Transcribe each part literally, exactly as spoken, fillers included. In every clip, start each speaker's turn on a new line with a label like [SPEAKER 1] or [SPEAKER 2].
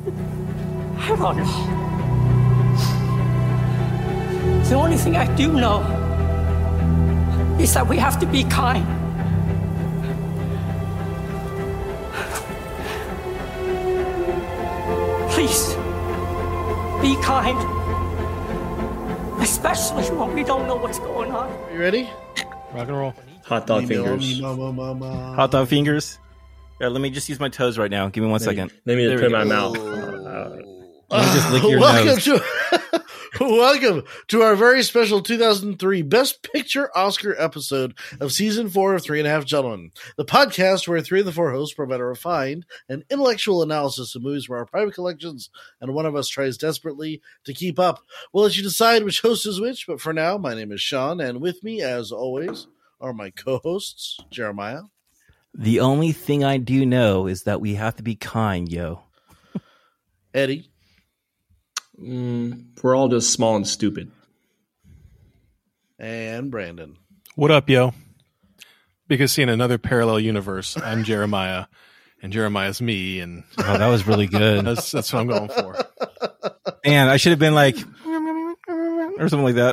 [SPEAKER 1] I don't know. The only thing I do know is that we have to be kind. Please, be kind. Especially when we don't know what's going on.
[SPEAKER 2] You ready?
[SPEAKER 3] Rock and roll.
[SPEAKER 4] Hot dog fingers.
[SPEAKER 3] Hot dog fingers. Yeah, let me just use my toes right now. Give me one
[SPEAKER 4] Let me,
[SPEAKER 3] second.
[SPEAKER 4] Let me
[SPEAKER 3] There
[SPEAKER 4] just put
[SPEAKER 3] we
[SPEAKER 4] my
[SPEAKER 3] go.
[SPEAKER 4] mouth.
[SPEAKER 3] Let me just lick your
[SPEAKER 2] welcome
[SPEAKER 3] nose.
[SPEAKER 2] to welcome to our very special two thousand three Best Picture Oscar episode of season four of Three and a Half Gentlemen, the podcast where three of the four hosts provide a refined and intellectual analysis of movies from our private collections, and one of us tries desperately to keep up. We'll let you decide which host is which, but for now, my name is Sean, and with me, as always, are my co-hosts, Jeremiah.
[SPEAKER 3] The only thing I do know is that we have to be kind, yo.
[SPEAKER 2] Eddie.
[SPEAKER 4] Mm, we're all just small and stupid.
[SPEAKER 2] And Brandon.
[SPEAKER 5] What up, yo? Because see, in another parallel universe, I'm Jeremiah, and Jeremiah's me, and
[SPEAKER 3] Oh, that was really good.
[SPEAKER 5] that's that's what I'm going for.
[SPEAKER 3] Man, I should have been like, or something like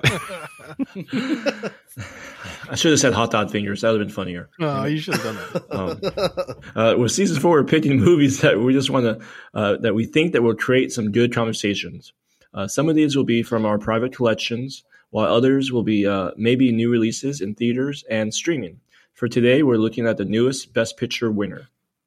[SPEAKER 3] that.
[SPEAKER 4] I should have said hot dog fingers. That would have been funnier.
[SPEAKER 5] Oh, you should have done that.
[SPEAKER 4] Um, uh, with season four, we're picking movies that we just want to, uh, that we think that will create some good conversations. Uh, some of these will be from our private collections, while others will be uh, maybe new releases in theaters and streaming. For today, we're looking at the newest Best Picture winner.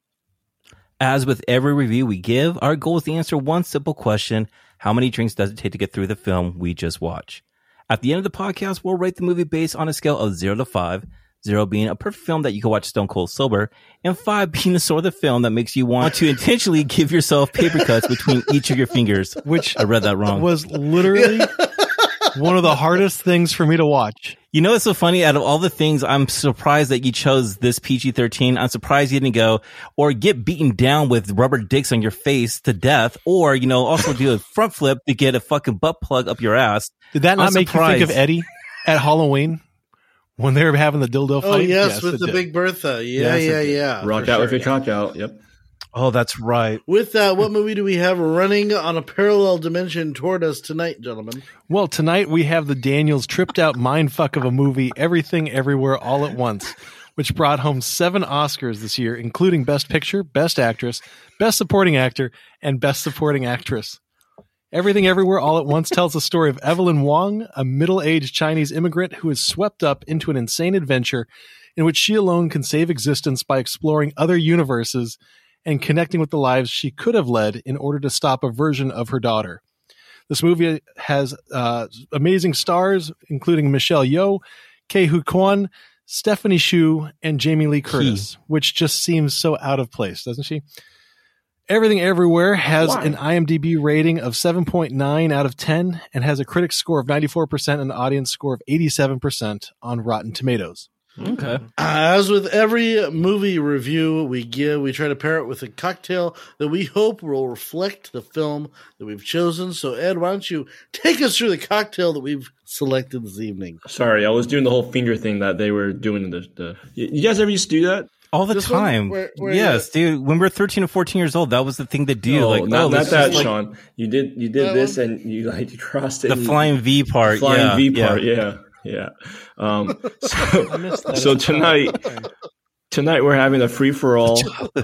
[SPEAKER 3] As with every review we give, our goal is to answer one simple question: how many drinks does it take to get through the film we just watched? At the end of the podcast, we'll rate the movie based on a scale of zero to five, zero being a perfect film that you can watch stone cold sober, and five being the sort of film that makes you want to intentionally give yourself paper cuts between each of your fingers.
[SPEAKER 5] Which
[SPEAKER 3] I read that wrong.
[SPEAKER 5] was literally one of the hardest things for me to watch.
[SPEAKER 3] You know, it's so funny. Out of all the things, I'm surprised that you chose this P G thirteen. I'm surprised you didn't go or get beaten down with rubber dicks on your face to death, or, you know, also do a front flip to get a fucking butt plug up your ass.
[SPEAKER 5] Did that not
[SPEAKER 3] I'm
[SPEAKER 5] make
[SPEAKER 3] surprised.
[SPEAKER 5] you think of Eddie at Halloween when they were having the dildo fight?
[SPEAKER 2] Oh, yes, with
[SPEAKER 5] it
[SPEAKER 2] the
[SPEAKER 5] did.
[SPEAKER 2] Big Bertha. Yeah,
[SPEAKER 5] Yes, it
[SPEAKER 2] yeah,
[SPEAKER 5] did.
[SPEAKER 2] yeah.
[SPEAKER 4] Rock
[SPEAKER 2] for
[SPEAKER 4] out with
[SPEAKER 2] sure.
[SPEAKER 4] your cock out. Yep.
[SPEAKER 3] Oh, that's right.
[SPEAKER 2] With that, what movie do we have running on a parallel dimension toward us tonight, gentlemen?
[SPEAKER 5] Well, tonight we have the Daniels tripped out mindfuck of a movie, Everything Everywhere All at Once, which brought home seven Oscars this year, including Best Picture, Best Actress, Best Supporting Actor, and Best Supporting Actress. Everything Everywhere All at Once tells the story of Evelyn Wong, a middle-aged Chinese immigrant who is swept up into an insane adventure in which she alone can save existence by exploring other universes and connecting with the lives she could have led in order to stop a version of her daughter. This movie has uh, amazing stars, including Michelle Yeoh, Ke Huy Quan, Stephanie Hsu, and Jamie Lee Curtis, which just seems so out of place, doesn't she? Everything Everywhere has
[SPEAKER 4] Why?
[SPEAKER 5] an IMDb rating of seven point nine out of ten and has a critic score of ninety-four percent and an audience score of eighty-seven percent on Rotten Tomatoes.
[SPEAKER 3] Okay.
[SPEAKER 2] As with every movie review we give, we try to pair it with a cocktail that we hope will reflect the film that we've chosen. So, Ed, why don't you take us through the cocktail that we've selected this evening?
[SPEAKER 4] Sorry, I was doing the whole finger thing that they were doing. The, the you you guys ever used to do that?
[SPEAKER 3] All the
[SPEAKER 2] This one?
[SPEAKER 3] time.
[SPEAKER 2] Where- where
[SPEAKER 3] yes,
[SPEAKER 2] you-
[SPEAKER 3] dude. When we we're thirteen or fourteen years old, that was the thing to do.
[SPEAKER 4] No,
[SPEAKER 3] like,
[SPEAKER 4] not,
[SPEAKER 3] oh,
[SPEAKER 4] not
[SPEAKER 3] let's
[SPEAKER 4] that,
[SPEAKER 3] just, like,
[SPEAKER 4] Sean. You did you did
[SPEAKER 2] That
[SPEAKER 4] this
[SPEAKER 2] one?
[SPEAKER 4] and you like you crossed it.
[SPEAKER 3] the
[SPEAKER 4] and-
[SPEAKER 3] flying V part.
[SPEAKER 4] flying
[SPEAKER 3] yeah,
[SPEAKER 4] V
[SPEAKER 3] yeah.
[SPEAKER 4] part. Yeah, yeah. Um, so
[SPEAKER 5] that
[SPEAKER 4] so
[SPEAKER 5] as a
[SPEAKER 4] tonight tonight we're having a free for all.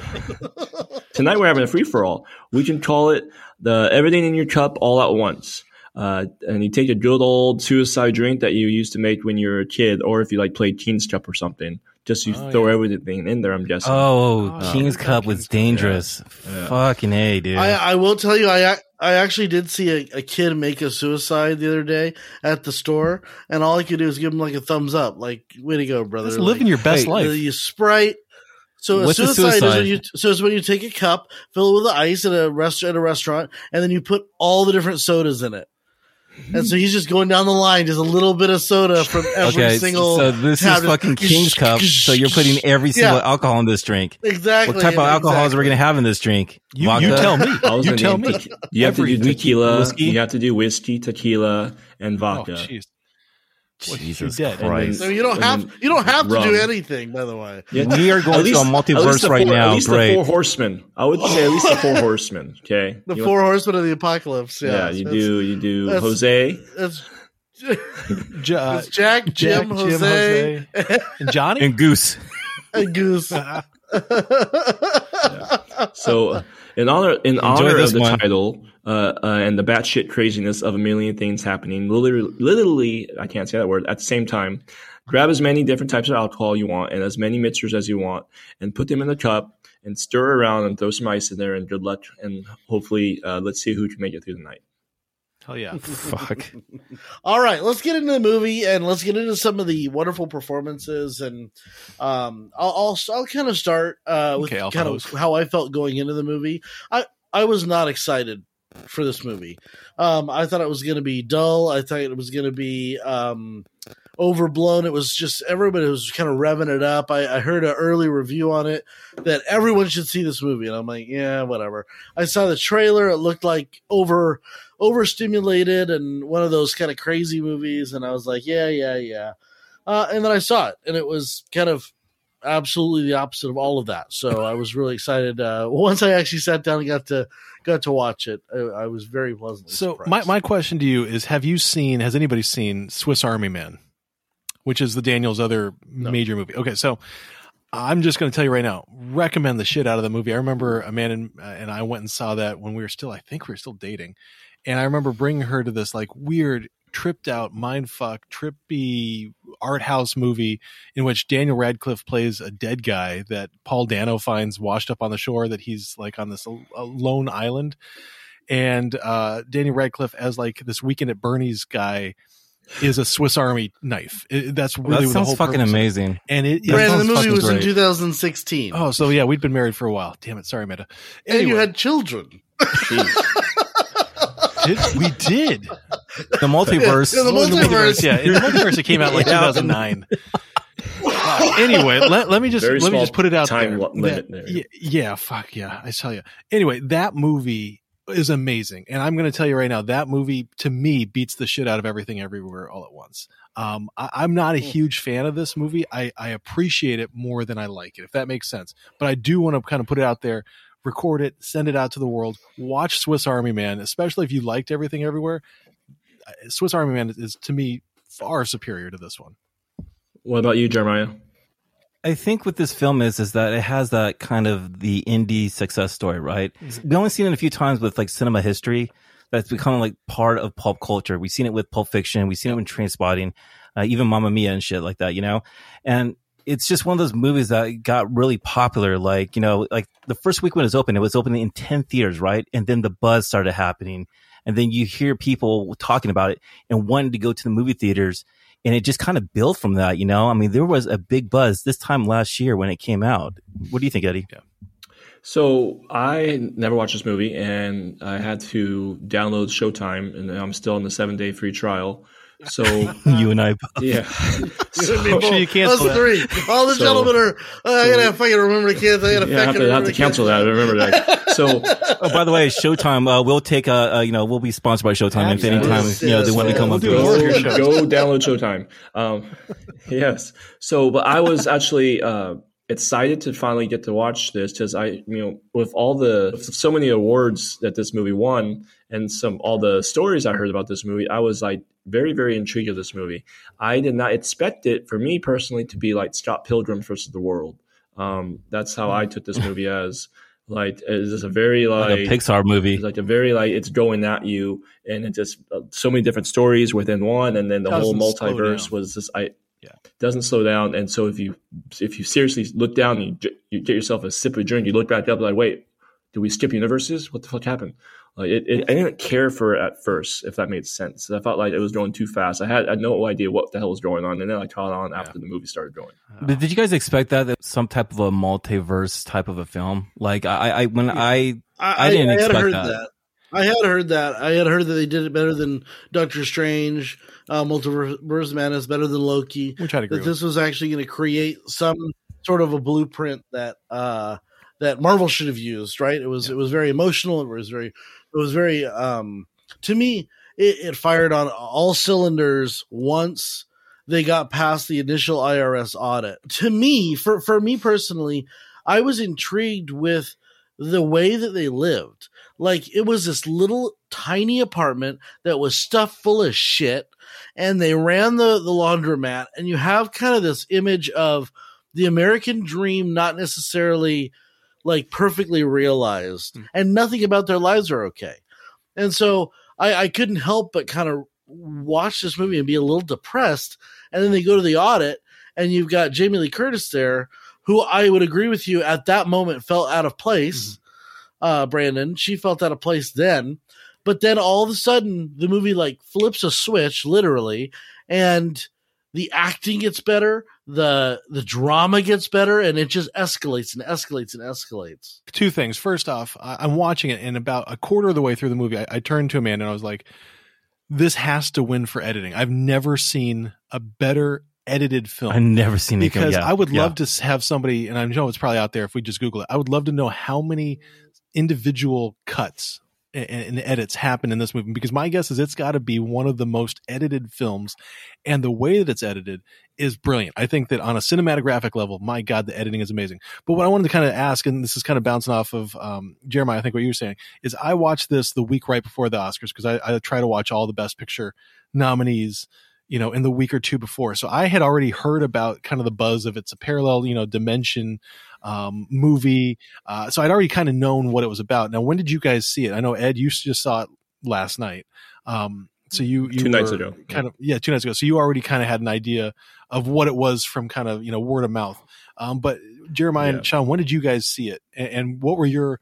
[SPEAKER 4] Tonight we're having a free for all. We can call it the everything in your cup all at once. Uh, and you take a good old suicide drink that you used to make when you were a kid, or if you like played King's Cup or something. Just you
[SPEAKER 5] Oh,
[SPEAKER 4] throw
[SPEAKER 5] yeah.
[SPEAKER 4] everything in there. I'm guessing.
[SPEAKER 3] Oh,
[SPEAKER 5] Oh,
[SPEAKER 3] King's
[SPEAKER 5] yeah.
[SPEAKER 3] Cup was
[SPEAKER 5] King's Cup,
[SPEAKER 3] dangerous.
[SPEAKER 4] Yeah.
[SPEAKER 3] Fucking A, dude.
[SPEAKER 2] I, I will tell you, I I actually did see a, a kid make a suicide the other day at the store, and all I could do is give him like a thumbs up, like "way to go, brother!"
[SPEAKER 5] That's
[SPEAKER 2] like,
[SPEAKER 5] living your best
[SPEAKER 3] Wait,
[SPEAKER 5] life.
[SPEAKER 2] You, you Sprite. So a
[SPEAKER 3] What's a
[SPEAKER 2] suicide, is
[SPEAKER 3] suicide?
[SPEAKER 2] when you so it's when you take a cup, fill it with ice at a restaurant, at a restaurant, and then you put all the different sodas in it. And so he's just going down the line, just a little bit of soda from every
[SPEAKER 3] okay,
[SPEAKER 2] single.
[SPEAKER 3] so this
[SPEAKER 2] tab.
[SPEAKER 3] is fucking King's Cup. So you're putting every single
[SPEAKER 2] Yeah.
[SPEAKER 3] alcohol in this drink.
[SPEAKER 2] Exactly.
[SPEAKER 3] What type of alcohols
[SPEAKER 2] exactly.
[SPEAKER 3] are we gonna have in this drink?
[SPEAKER 5] You,
[SPEAKER 3] Vodka?
[SPEAKER 5] you tell me.
[SPEAKER 4] I was
[SPEAKER 5] You
[SPEAKER 4] gonna
[SPEAKER 5] tell
[SPEAKER 4] name
[SPEAKER 5] me.
[SPEAKER 4] te- You have to
[SPEAKER 5] Every
[SPEAKER 4] do tequila.
[SPEAKER 3] whiskey?
[SPEAKER 4] You have to do whiskey, tequila, and
[SPEAKER 5] Oh,
[SPEAKER 4] vodka.
[SPEAKER 5] jeez.
[SPEAKER 3] Jesus
[SPEAKER 5] dead.
[SPEAKER 3] Christ!
[SPEAKER 2] So you don't
[SPEAKER 4] And
[SPEAKER 2] have
[SPEAKER 4] then
[SPEAKER 2] you don't have to
[SPEAKER 4] rum.
[SPEAKER 2] do anything. By the way,
[SPEAKER 4] Yeah.
[SPEAKER 3] We are going
[SPEAKER 4] At least-
[SPEAKER 3] to a
[SPEAKER 4] at least
[SPEAKER 3] multiverse
[SPEAKER 4] the
[SPEAKER 3] right
[SPEAKER 4] four-
[SPEAKER 3] now.
[SPEAKER 4] At least
[SPEAKER 3] Great.
[SPEAKER 4] the four horsemen. I would say at least the four horsemen. Okay.
[SPEAKER 2] the
[SPEAKER 4] You
[SPEAKER 2] four
[SPEAKER 4] want-
[SPEAKER 2] horsemen of the apocalypse. Yeah,
[SPEAKER 4] Yeah, you
[SPEAKER 2] It's-
[SPEAKER 4] do. You do.
[SPEAKER 2] that's-
[SPEAKER 4] Jose.
[SPEAKER 2] It's,
[SPEAKER 5] J- uh,
[SPEAKER 2] it's Jack,
[SPEAKER 5] Jack,
[SPEAKER 2] Jim, Jose,
[SPEAKER 5] and Johnny.
[SPEAKER 3] And Goose.
[SPEAKER 2] and Goose.
[SPEAKER 4] So, in honor in honor
[SPEAKER 3] this
[SPEAKER 4] of the
[SPEAKER 3] one.
[SPEAKER 4] title uh, uh, and the batshit craziness of a million things happening, literally, literally, I can't say that word at the same time. Grab as many different types of alcohol you want and as many mixers as you want, and put them in a cup and stir around and throw some ice in there. And good luck. And hopefully, uh, let's see who can make it through the night.
[SPEAKER 5] Hell yeah.
[SPEAKER 3] Fuck.
[SPEAKER 2] All right, let's get into the movie and let's get into some of the wonderful performances. And um, I'll I'll, I'll kind of start uh, with
[SPEAKER 5] Okay, Alpha
[SPEAKER 2] kind
[SPEAKER 5] host.
[SPEAKER 2] of how I felt going into the movie. I I was not excited for this movie. Um, I thought it was going to be dull. I thought it was going to be um, overblown. It was just everybody was kind of revving it up. I, I heard an early review on it that everyone should see this movie, and I'm like, yeah, whatever. I saw the trailer. It looked like over overstimulated and one of those kind of crazy movies, and I was like, yeah, yeah, yeah. Uh, and then I saw it, and it was kind of absolutely the opposite of all of that. So I was really excited. Uh, once I actually sat down and got to got to watch it, I, I was very pleasantly
[SPEAKER 5] So
[SPEAKER 2] surprised.
[SPEAKER 5] my, my question to you is: have you seen? Has anybody seen Swiss Army Man, which is the Daniels' other major movie? Okay, so I'm just going to tell you right now, recommend the shit out of the movie. I remember Amanda and, uh, and I went and saw that when we were still, I think we were still dating, and I remember bringing her to this like weird, tripped out, mindfuck, trippy art house movie in which Daniel Radcliffe plays a dead guy that Paul Dano finds washed up on the shore, that he's like on this a lone island. And uh, Daniel Radcliffe as like this Weekend at Bernie's guy is a Swiss Army knife. It, that's really
[SPEAKER 3] That
[SPEAKER 5] the
[SPEAKER 3] sounds
[SPEAKER 5] whole
[SPEAKER 3] fucking
[SPEAKER 5] purpose of it.
[SPEAKER 3] amazing.
[SPEAKER 5] And it,
[SPEAKER 3] That
[SPEAKER 5] it
[SPEAKER 2] Brandon, the
[SPEAKER 3] sounds
[SPEAKER 2] movie
[SPEAKER 3] fucking
[SPEAKER 2] was in
[SPEAKER 3] great.
[SPEAKER 2] two thousand sixteen.
[SPEAKER 5] oh, so yeah, we'd been married for a while. Damn it, sorry, Amanda.
[SPEAKER 2] and you
[SPEAKER 5] Anyway,
[SPEAKER 2] had children.
[SPEAKER 5] did, we did.
[SPEAKER 3] The multiverse.
[SPEAKER 2] Yeah, the
[SPEAKER 5] Oh, in the
[SPEAKER 2] multiverse.
[SPEAKER 5] yeah, in the multiverse, it came out like two thousand nine. Uh, anyway, let, let me just
[SPEAKER 4] Very
[SPEAKER 5] let me
[SPEAKER 4] small
[SPEAKER 5] just put it out
[SPEAKER 4] time
[SPEAKER 5] there.
[SPEAKER 4] lo- limit
[SPEAKER 5] That-
[SPEAKER 4] there.
[SPEAKER 5] Yeah, yeah, fuck yeah, I tell you. Anyway, that movie is amazing, and I'm going to tell you right now, that movie to me beats the shit out of Everything Everywhere All at Once. Um, I, I'm not a huge fan of this movie. I, I appreciate it more than I like it, if that makes sense. But I do want to kind of put it out there, record it, send it out to the world. Watch Swiss Army Man, especially if you liked Everything Everywhere. Swiss Army Man is, is to me far superior to this one.
[SPEAKER 4] What about you, Jeremiah?
[SPEAKER 3] I think what this film is is that it has that kind of the indie success story, right? We only seen it a few times with like cinema history that's become like part of pulp culture. We've seen it with Pulp Fiction, we've seen it with Trainspotting, uh, even Mamma Mia and shit like that, you know. And it's just one of those movies that got really popular. Like, you know, like the first week when it was open, it was opening in ten theaters, right? And then the buzz started happening, and then you hear people talking about it and wanting to go to the movie theaters. And it just kind of built from that, you know? I mean, there was a big buzz this time last year when it came out. What do you think, Eddie? Yeah.
[SPEAKER 4] So I never watched this movie, and I had to download Showtime, and I'm still on the seven day free trial. So
[SPEAKER 3] You and I.
[SPEAKER 4] yeah, so,
[SPEAKER 5] Make sure you cancel
[SPEAKER 2] Us
[SPEAKER 5] that.
[SPEAKER 2] three. All the
[SPEAKER 4] So-
[SPEAKER 2] gentlemen are. Uh, I gotta fucking remember to cancel. I gotta
[SPEAKER 4] yeah, I have
[SPEAKER 2] fucking
[SPEAKER 4] to, I have
[SPEAKER 2] remember
[SPEAKER 4] to cancel that. I remember that. So
[SPEAKER 3] Oh, by the way, Showtime, uh, we'll take a, uh, you know, we'll be sponsored by Showtime if
[SPEAKER 2] Absolutely.
[SPEAKER 3] anytime, you know, they want to
[SPEAKER 2] Yes,
[SPEAKER 3] come
[SPEAKER 2] we'll
[SPEAKER 3] up
[SPEAKER 2] do
[SPEAKER 3] to
[SPEAKER 2] it.
[SPEAKER 3] us.
[SPEAKER 5] Your
[SPEAKER 4] go,
[SPEAKER 5] show.
[SPEAKER 4] go download Showtime. Um, yes. So, but I was actually uh, excited to finally get to watch this because I, you know, with all the with so many awards that this movie won and some all the stories I heard about this movie, I was like very, very intrigued with this movie. I did not expect it, for me personally, to be like Scott Pilgrim versus the World. Um, that's how I took this movie as. Like it's just a very like,
[SPEAKER 3] Like a Pixar movie.
[SPEAKER 4] it's like a very like it's going at you, and it just uh, so many different stories within one, and then the whole
[SPEAKER 5] Doesn't slow
[SPEAKER 4] multiverse
[SPEAKER 5] down.
[SPEAKER 4] was just I
[SPEAKER 5] Yeah.
[SPEAKER 4] doesn't slow down. And so if you if you seriously look down and you, j- you get yourself a sip of drink, you look back up like, wait, did we skip universes? What the fuck happened? Like it, it I didn't care for it at first, if that made sense. I felt like it was going too fast. I had, I had no idea what the hell was going on, and then I caught on after the movie started going.
[SPEAKER 3] But did you guys expect that, that some type of a multiverse type of a film? Like I, I when I,
[SPEAKER 2] I,
[SPEAKER 3] I didn't
[SPEAKER 2] had
[SPEAKER 3] expect
[SPEAKER 2] heard
[SPEAKER 3] that.
[SPEAKER 2] that. I had heard that. I had heard that they did it better than Doctor Strange, uh, Multiverse of Madness, better than Loki.
[SPEAKER 5] Which I'd agree
[SPEAKER 2] That
[SPEAKER 5] with.
[SPEAKER 2] this was actually going to create some sort of a blueprint that uh, that Marvel should have used. Right? It was it was very emotional. It was very it was very um, to me. It, it fired on all cylinders once. they got past the initial I R S audit. To me, for, for me personally, I was intrigued with the way that they lived. Like, it was this little tiny apartment that was stuffed full of shit, and they ran the, the laundromat, and you have kind of this image of the American dream not necessarily like perfectly realized, mm. and nothing about their lives are okay. And so I, I couldn't help but kind of watch this movie and be a little depressed. And then they go to the audit, and you've got Jamie Lee Curtis there, who I would agree with you at that moment felt out of place. Mm-hmm. Uh, Brandon, she felt out of place then, but then all of a sudden the movie like flips a switch, literally, and the acting gets better, the the drama gets better, and it just escalates and escalates and escalates.
[SPEAKER 5] Two things. First off, I'm watching it, and about a quarter of the way through the movie, I, I turned to Amanda and I was like, this has to win for editing. I've never seen a better edited film.
[SPEAKER 3] I've never seen it
[SPEAKER 5] because
[SPEAKER 3] yeah.
[SPEAKER 5] I would
[SPEAKER 3] yeah.
[SPEAKER 5] love to have somebody, and I know it's probably out there if we just Google it. I would love to know how many individual cuts and, and edits happen in this movie, because my guess is it's got to be one of the most edited films, and the way that it's edited is brilliant. I think that on a cinematographic level, my God, the editing is amazing. But what I wanted to kind of ask, and this is kind of bouncing off of um, Jeremiah, I think what you were saying, is I watched this the week right before the Oscars, because I, I try to watch all the Best Picture nominees, you know, in the week or two before. So I had already heard about kind of the buzz of it's a parallel, you know, dimension um, movie. Uh, so I'd already kind of known what it was about. Now, when did you guys see it? I know, Ed, you just saw it last night. Um, so you, you
[SPEAKER 4] two nights ago,
[SPEAKER 5] kind of, yeah, two nights ago. So you already kind of had an idea of what it was from kind of, you know, word of mouth. Um, but Jeremiah yeah. and Sean, when did you guys see it? And, and what were your,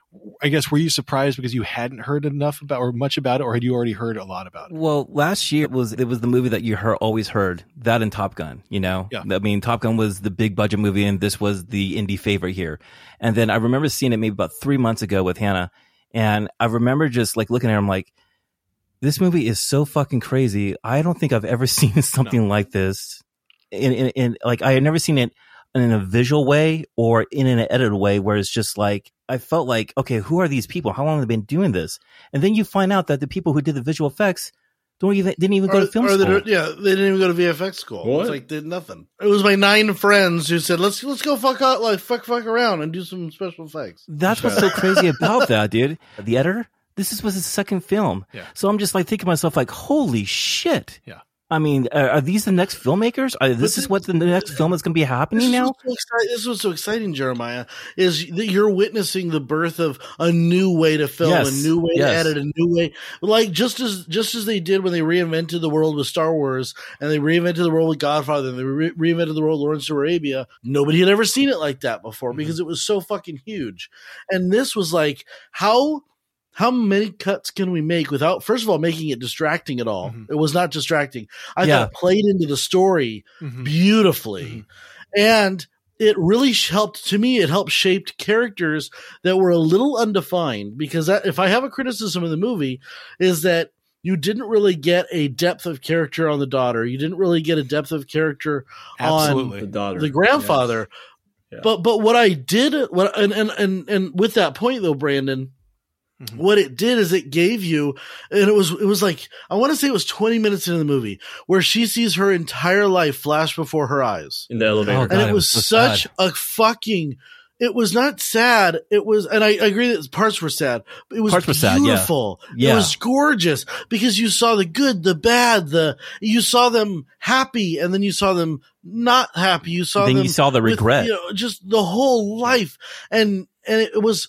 [SPEAKER 5] I guess, were you surprised because you hadn't heard enough about or much about it, or had you already heard a lot about it?
[SPEAKER 3] Well, last year was it was the movie that you heard, always heard, that and Top Gun, you know?
[SPEAKER 5] Yeah.
[SPEAKER 3] I mean, Top Gun was the big budget movie, and this was the indie favorite here. And then I remember seeing it maybe about three months ago with Hannah, and I remember just like looking at her, I'm like, this movie is so fucking crazy. I don't think I've ever seen something no. like this. In, in, in like, I had never seen it in a visual way or in an edited way, where it's just like, I felt like, okay, who are these people? How long have they been doing this? And then you find out that the people who did the visual effects don't even didn't even go
[SPEAKER 2] or,
[SPEAKER 3] to film
[SPEAKER 2] or
[SPEAKER 3] school.
[SPEAKER 2] They, yeah, they didn't even go to V F X school. What? It was like did nothing. It was my nine friends who said, "Let's let's go fuck out, like fuck fuck around and do some special effects."
[SPEAKER 3] That's what's so crazy about that, dude. The editor, this is was his second film,
[SPEAKER 5] yeah.
[SPEAKER 3] So I'm just like thinking to myself, like, holy shit.
[SPEAKER 5] Yeah.
[SPEAKER 3] I mean, are, are these the next filmmakers? Are, this is what the next film is going to be happening now?
[SPEAKER 2] So this is what's so exciting, Jeremiah, is that you're witnessing the birth of a new way to film,
[SPEAKER 3] yes,
[SPEAKER 2] a new way
[SPEAKER 3] yes.
[SPEAKER 2] to edit, a new way. Like just as just as they did when they reinvented the world with Star Wars, and they reinvented the world with Godfather, and they re- reinvented the world with Lawrence of Arabia. Nobody had ever seen it like that before mm-hmm. because it was so fucking huge. And this was like, how... How many cuts can we make without, first of all, making it distracting at all? Mm-hmm. It was not distracting. I yeah. thought it played into the story mm-hmm. beautifully. Mm-hmm. And it really helped, to me, it helped shape characters that were a little undefined. Because that, if I have a criticism of the movie, is that you didn't really get a depth of character on the daughter. You didn't really get a depth of character
[SPEAKER 5] Absolutely.
[SPEAKER 2] on
[SPEAKER 4] the daughter,
[SPEAKER 2] the grandfather. Yes. Yeah. But but what I did, what and, and, and, and with that point, though, Brandon, mm-hmm. what it did is it gave you, and it was, it was like, I want to say it was twenty minutes into the movie where she sees her entire life flash before her eyes.
[SPEAKER 4] In the elevator.
[SPEAKER 3] Oh, God,
[SPEAKER 2] and it,
[SPEAKER 3] it
[SPEAKER 2] was,
[SPEAKER 3] was so
[SPEAKER 2] such
[SPEAKER 3] sad.
[SPEAKER 2] a fucking, it was not sad. It was, and I, I agree that parts were sad, but it was
[SPEAKER 3] Parts were sad,
[SPEAKER 2] beautiful.
[SPEAKER 3] yeah. Yeah.
[SPEAKER 2] It was gorgeous because you saw the good, the bad, the, you saw them happy, and then you saw them not happy. You saw
[SPEAKER 3] then
[SPEAKER 2] them.
[SPEAKER 3] you saw the
[SPEAKER 2] with,
[SPEAKER 3] regret.
[SPEAKER 2] you know, just the whole life. And, and it was,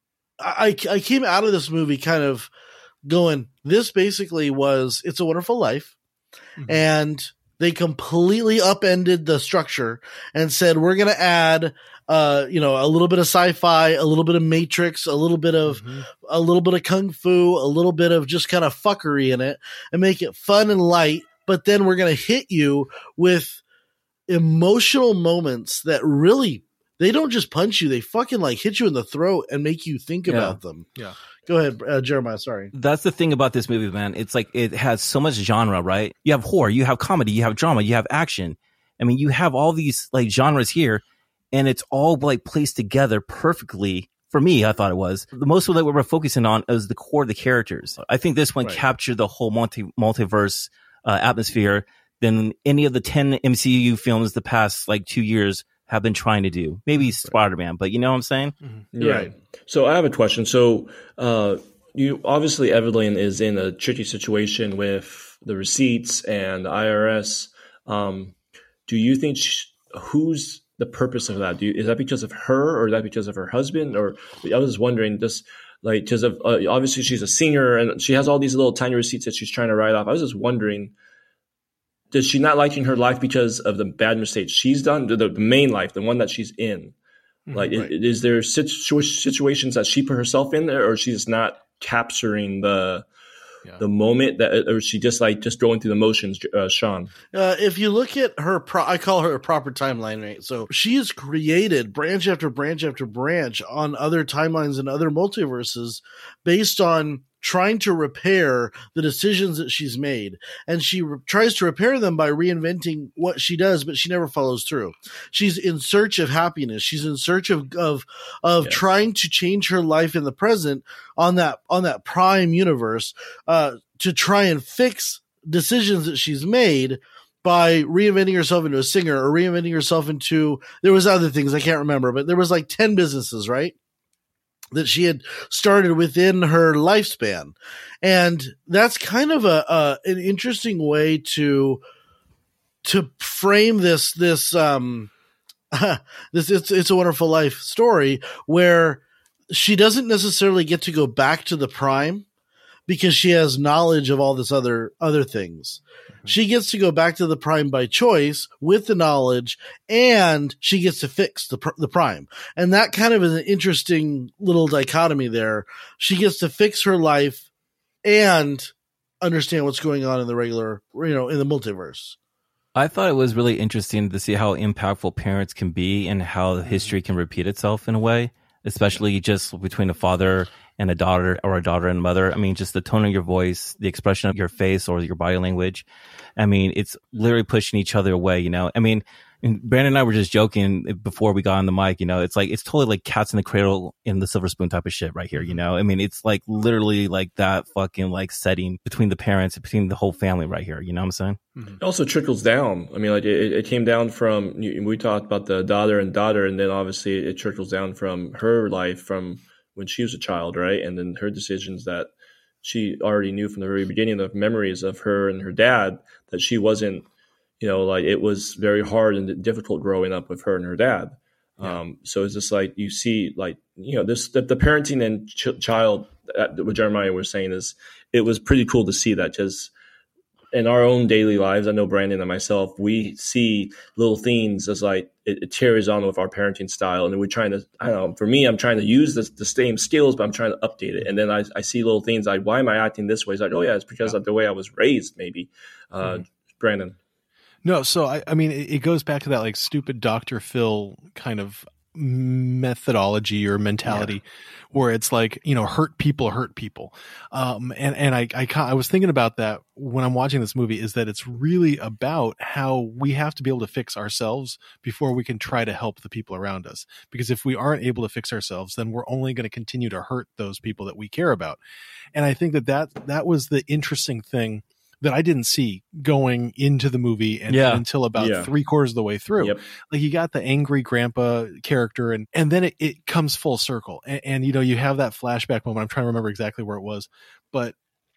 [SPEAKER 2] I, I came out of this movie kind of going, this basically was It's a Wonderful Life. Mm-hmm. And they completely upended the structure and said, we're going to add, uh, you know, a little bit of sci-fi, a little bit of Matrix, a little bit of, mm-hmm. a little bit of Kung Fu, a little bit of just kind of fuckery in it and make it fun and light. But then we're going to hit you with emotional moments that really, they don't just punch you. They fucking like hit you in the throat and make you think
[SPEAKER 3] yeah.
[SPEAKER 2] about them.
[SPEAKER 5] Yeah.
[SPEAKER 2] Go ahead, uh, Jeremiah. Sorry.
[SPEAKER 3] That's the thing about this movie, man. It's like it has so much genre, right? You have horror, you have comedy, you have drama, you have action. I mean, you have all these like genres here, and it's all like placed together perfectly. For me, I thought it was. The most of that we were focusing on is the core of the characters. I think this one
[SPEAKER 2] right.
[SPEAKER 3] captured the whole multi multiverse uh, atmosphere than any of the ten M C U films the past like two years have been trying to do. Maybe Spider-Man, but you know what I'm saying?
[SPEAKER 4] Mm-hmm. Yeah. Right. So I have a question. So uh, you obviously Evelyn is in a tricky situation with the receipts and the I R S. Um, do you think she, who's the purpose of that? Do you, is that because of her, or is that because of her husband? Or I was just wondering, just like because of uh, obviously she's a singer and she has all these little tiny receipts that she's trying to write off. I was just wondering, does she not liking her life because of the bad mistakes she's done, the, the main life, the one that she's in? Like, right. is, is there situ- situations that she put herself in there, or she's not capturing the yeah. the moment that, or is she just like just going through the motions? Uh, Sean,
[SPEAKER 2] uh, if you look at her, pro- I call her a proper timeline, right? So she has created branch after branch after branch on other timelines and other multiverses based on trying to repair the decisions that she's made. And she re- tries to repair them by reinventing what she does, but she never follows through. She's in search of happiness. She's in search of, of, of yes. trying to change her life in the present on that, on that prime universe, uh, to try and fix decisions that she's made by reinventing herself into a singer or reinventing herself into, there was other things I can't remember, but there was like ten businesses, right? That she had started within her lifespan. And that's kind of a, a an interesting way to, to frame this, this, um, this, it's, it's a Wonderful Life story where she doesn't necessarily get to go back to the prime because she has knowledge of all this other, other things. Mm-hmm. She gets to go back to the prime by choice with the knowledge, and she gets to fix the, the prime. And that kind of is an interesting little dichotomy there. She gets to fix her life and understand what's going on in the regular, you know, in the multiverse.
[SPEAKER 3] I thought it was really interesting to see how impactful parents can be and how history can repeat itself in a way, especially just between a father and a daughter, or a daughter and mother. I mean, just the tone of your voice, the expression of your face or your body language. I mean, it's literally pushing each other away, you know? I mean, and Brandon and I were just joking before we got on the mic, you know, it's like, it's totally like Cats in the Cradle in the Silver Spoon type of shit right here, you know? I mean, it's like literally like that fucking like setting between the parents, between the whole family right here, you know what I'm saying?
[SPEAKER 4] It also trickles down. I mean, like it, it came down from, we talked about the daughter and daughter, and then obviously it trickles down from her life from when she was a child, right? And then her decisions that she already knew from the very beginning of memories of her and her dad, that she wasn't, you know, like it was very hard and difficult growing up with her and her dad. Yeah. Um, so it's just like, you see, like, you know, this, the, the parenting and ch- child, uh, what Jeremiah was saying is, it was pretty cool to see that, because in our own daily lives, I know Brandon and myself, we see little things as like it, it carries on with our parenting style. And we're trying to, I don't know, for me, I'm trying to use the, the same skills, but I'm trying to update it. And then I, I see little things like, why am I acting this way? It's like, oh yeah, it's because yeah. of the way I was raised, maybe. Uh, mm-hmm. Brandon.
[SPEAKER 5] No, so I, I mean, it, it goes back to that like stupid Doctor Phil kind of methodology or mentality yeah. where it's like, you know, hurt people hurt people. Um, and, and I, I, I was thinking about that when I'm watching this movie, is that it's really about how we have to be able to fix ourselves before we can try to help the people around us. Because if we aren't able to fix ourselves, then we're only going to continue to hurt those people that we care about. And I think that that, that was the interesting thing that I didn't see going into the movie and,
[SPEAKER 3] yeah.
[SPEAKER 5] until about
[SPEAKER 4] yeah.
[SPEAKER 5] three quarters of the way through.
[SPEAKER 4] Yep.
[SPEAKER 5] Like you got the angry grandpa character, and, and then it, it comes full circle. And, and, you know, you have that flashback moment. I'm trying to remember exactly where it was, but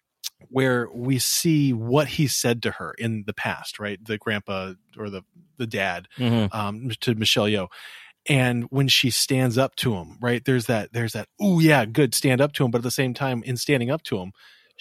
[SPEAKER 5] where we see what he said to her in the past, right? The grandpa or the, the dad, mm-hmm. um, to Michelle Yeoh. And when she stands up to him, right? There's that, there's that, oh yeah, good, stand up to him. But at the same time, in standing up to him,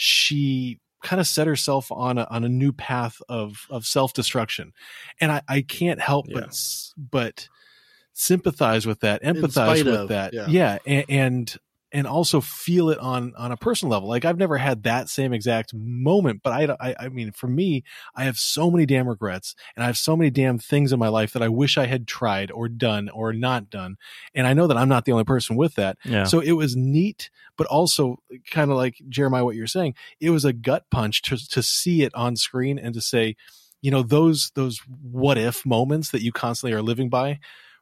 [SPEAKER 5] she kind of set herself on a, on a new path of, of self-destruction. And I, I can't help yeah. but, but sympathize with that, empathize with of, that. Yeah. yeah and, and, and also feel it on, on a personal level. Like I've never had that same exact moment, but I, I, I mean, for me, I have so many damn regrets, and I have so many damn things in my life that I wish I had tried or done or not done. And I know that I'm not the only person with that.
[SPEAKER 3] Yeah.
[SPEAKER 5] So it was neat, but also kind of like Jeremiah, what you're saying, it was a gut punch to, to see it on screen and to say, you know, those, those what if moments that you constantly are living by,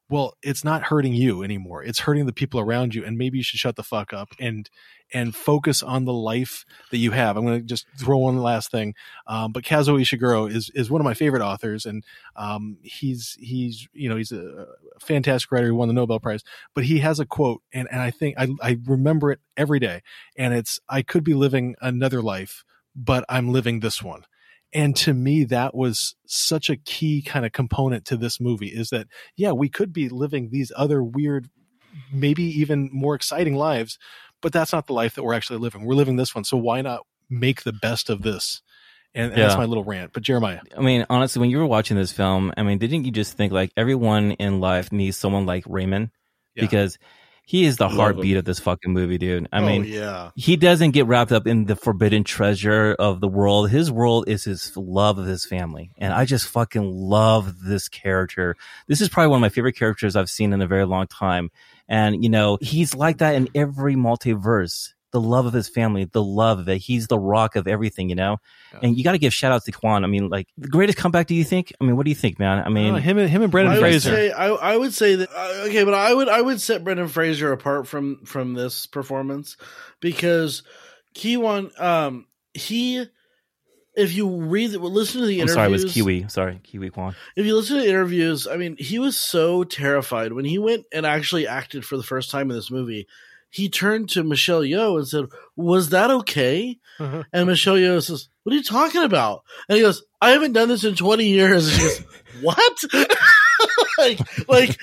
[SPEAKER 5] well, it's not hurting you anymore. It's hurting the people around you. And maybe you should shut the fuck up and, and focus on the life that you have. I'm going to just throw one last thing. Um, but Kazuo Ishiguro is, is one of my favorite authors. And, um, he's, he's, you know, he's a fantastic writer. He won the Nobel Prize, but he has a quote. And, and I think I, I remember it every day. And it's, I could be living another life, but I'm living this one. And to me, that was such a key kind of component to this movie is that, yeah, we could be living these other weird, maybe even more exciting lives, but that's not the life that we're actually living. We're living this one. So why not make the best of this? And, and
[SPEAKER 3] Yeah.
[SPEAKER 5] that's my little rant. But Jeremiah.
[SPEAKER 3] I mean, honestly, when you were watching this film, I mean, didn't you just think like everyone in life needs someone like Raymond?
[SPEAKER 5] Yeah.
[SPEAKER 3] Because he is the
[SPEAKER 4] Love
[SPEAKER 3] heartbeat
[SPEAKER 4] him.
[SPEAKER 3] of this fucking movie, dude. I
[SPEAKER 2] oh,
[SPEAKER 3] mean,
[SPEAKER 2] yeah.
[SPEAKER 3] he doesn't get wrapped up in the forbidden treasure of the world. His world is his love of his family. And I just fucking love this character. This is probably one of my favorite characters I've seen in a very long time. And, you know, he's like that in every multiverse. The love of his family, the love of it. He's the rock of everything, you know?
[SPEAKER 5] Yeah.
[SPEAKER 3] And you got to give shout outs to Quan. I mean, like, the greatest comeback, do you think? I mean, what do you think, man? I mean,
[SPEAKER 5] Uh, him and him and Brendan
[SPEAKER 2] I would
[SPEAKER 5] Fraser.
[SPEAKER 2] say I, I would say that uh, okay, but I would I would set Brendan Fraser apart from from this performance because Kiwan um he if you read the, listen to the
[SPEAKER 3] I'm
[SPEAKER 2] interviews
[SPEAKER 3] sorry, it was Kiwi. Sorry, Kiwi Quan.
[SPEAKER 2] if you listen to the interviews, I mean, he was so terrified when he went and actually acted for the first time in this movie. He turned to Michelle Yeoh and said, "Was that okay?"
[SPEAKER 5] Uh-huh.
[SPEAKER 2] And Michelle Yeoh says, "What are you talking about?" And he goes, "I haven't done this in twenty years." And she goes, "What?" like, like.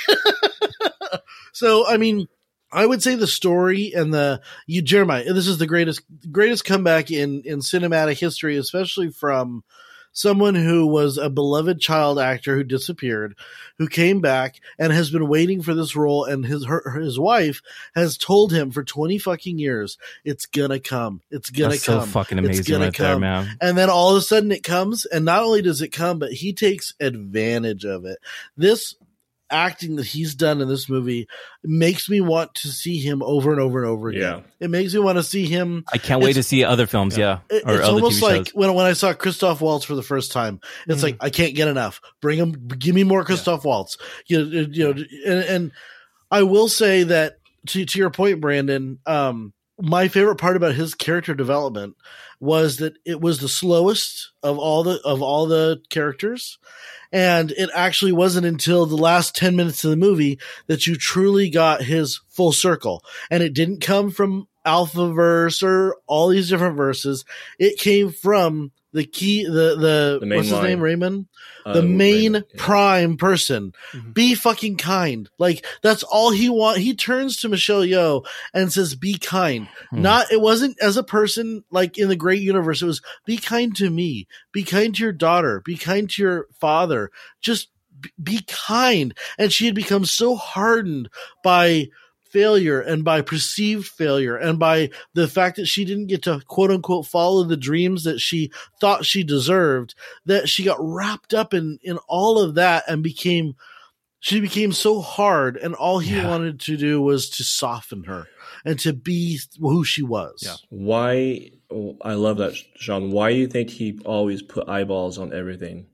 [SPEAKER 2] So, I mean, I would say the story and the you, Jeremiah. This is the greatest, greatest comeback in in cinematic history, especially from someone who was a beloved child actor who disappeared, who came back and has been waiting for this role. And his her, his wife has told him for twenty fucking years, it's gonna come. It's gonna
[SPEAKER 3] That's
[SPEAKER 2] come.
[SPEAKER 3] so fucking
[SPEAKER 2] It's
[SPEAKER 3] amazing
[SPEAKER 2] gonna
[SPEAKER 3] right there,
[SPEAKER 2] come.
[SPEAKER 3] man.
[SPEAKER 2] And then all of a sudden it comes. And not only does it come, but he takes advantage of it. This acting that he's done in this movie makes me want to see him over and over and over again.
[SPEAKER 4] Yeah.
[SPEAKER 2] It makes me want to see him.
[SPEAKER 3] I can't wait
[SPEAKER 2] It's-
[SPEAKER 3] to see other films, yeah.
[SPEAKER 2] It-
[SPEAKER 3] or
[SPEAKER 2] it's
[SPEAKER 3] other
[SPEAKER 2] almost
[SPEAKER 3] T V
[SPEAKER 2] like
[SPEAKER 3] shows.
[SPEAKER 2] when when I saw Christoph Waltz for the first time. It's
[SPEAKER 5] Mhm.
[SPEAKER 2] like I can't get enough. Bring him, give me more Christoph Waltz. You know, you know, and, and I will say that to to your point, Brandon. Um, my favorite part about his character development was that it was the slowest of all the of all the characters. And it actually wasn't until the last ten minutes of the movie that you truly got his full circle. And it didn't come from Alphaverse or all these different verses. It came from the key, the, the,
[SPEAKER 4] The main
[SPEAKER 2] what's his
[SPEAKER 4] line.
[SPEAKER 2] name, Raymond?
[SPEAKER 4] Uh,
[SPEAKER 2] The main
[SPEAKER 4] Raymond, yeah.
[SPEAKER 2] prime person.
[SPEAKER 5] Mhm.
[SPEAKER 2] Be fucking kind. Like, that's all he want. He turns to Michelle Yeoh and says, be kind.
[SPEAKER 3] Hmm.
[SPEAKER 2] Not, it wasn't as a person like in the great universe. It was be kind to me. Be kind to your daughter. Be kind to your father. Just b- be kind. And she had become so hardened by failure and by perceived failure and by the fact that she didn't get to quote unquote follow the dreams that she thought she deserved, that she got wrapped up in, in all of that and became, she became so hard, and all he
[SPEAKER 3] Yeah.
[SPEAKER 2] wanted to do was to soften her and to be who she was.
[SPEAKER 5] Yeah.
[SPEAKER 4] Why? oh, I love that, Sean. Why do you think he always put eyeballs on everything?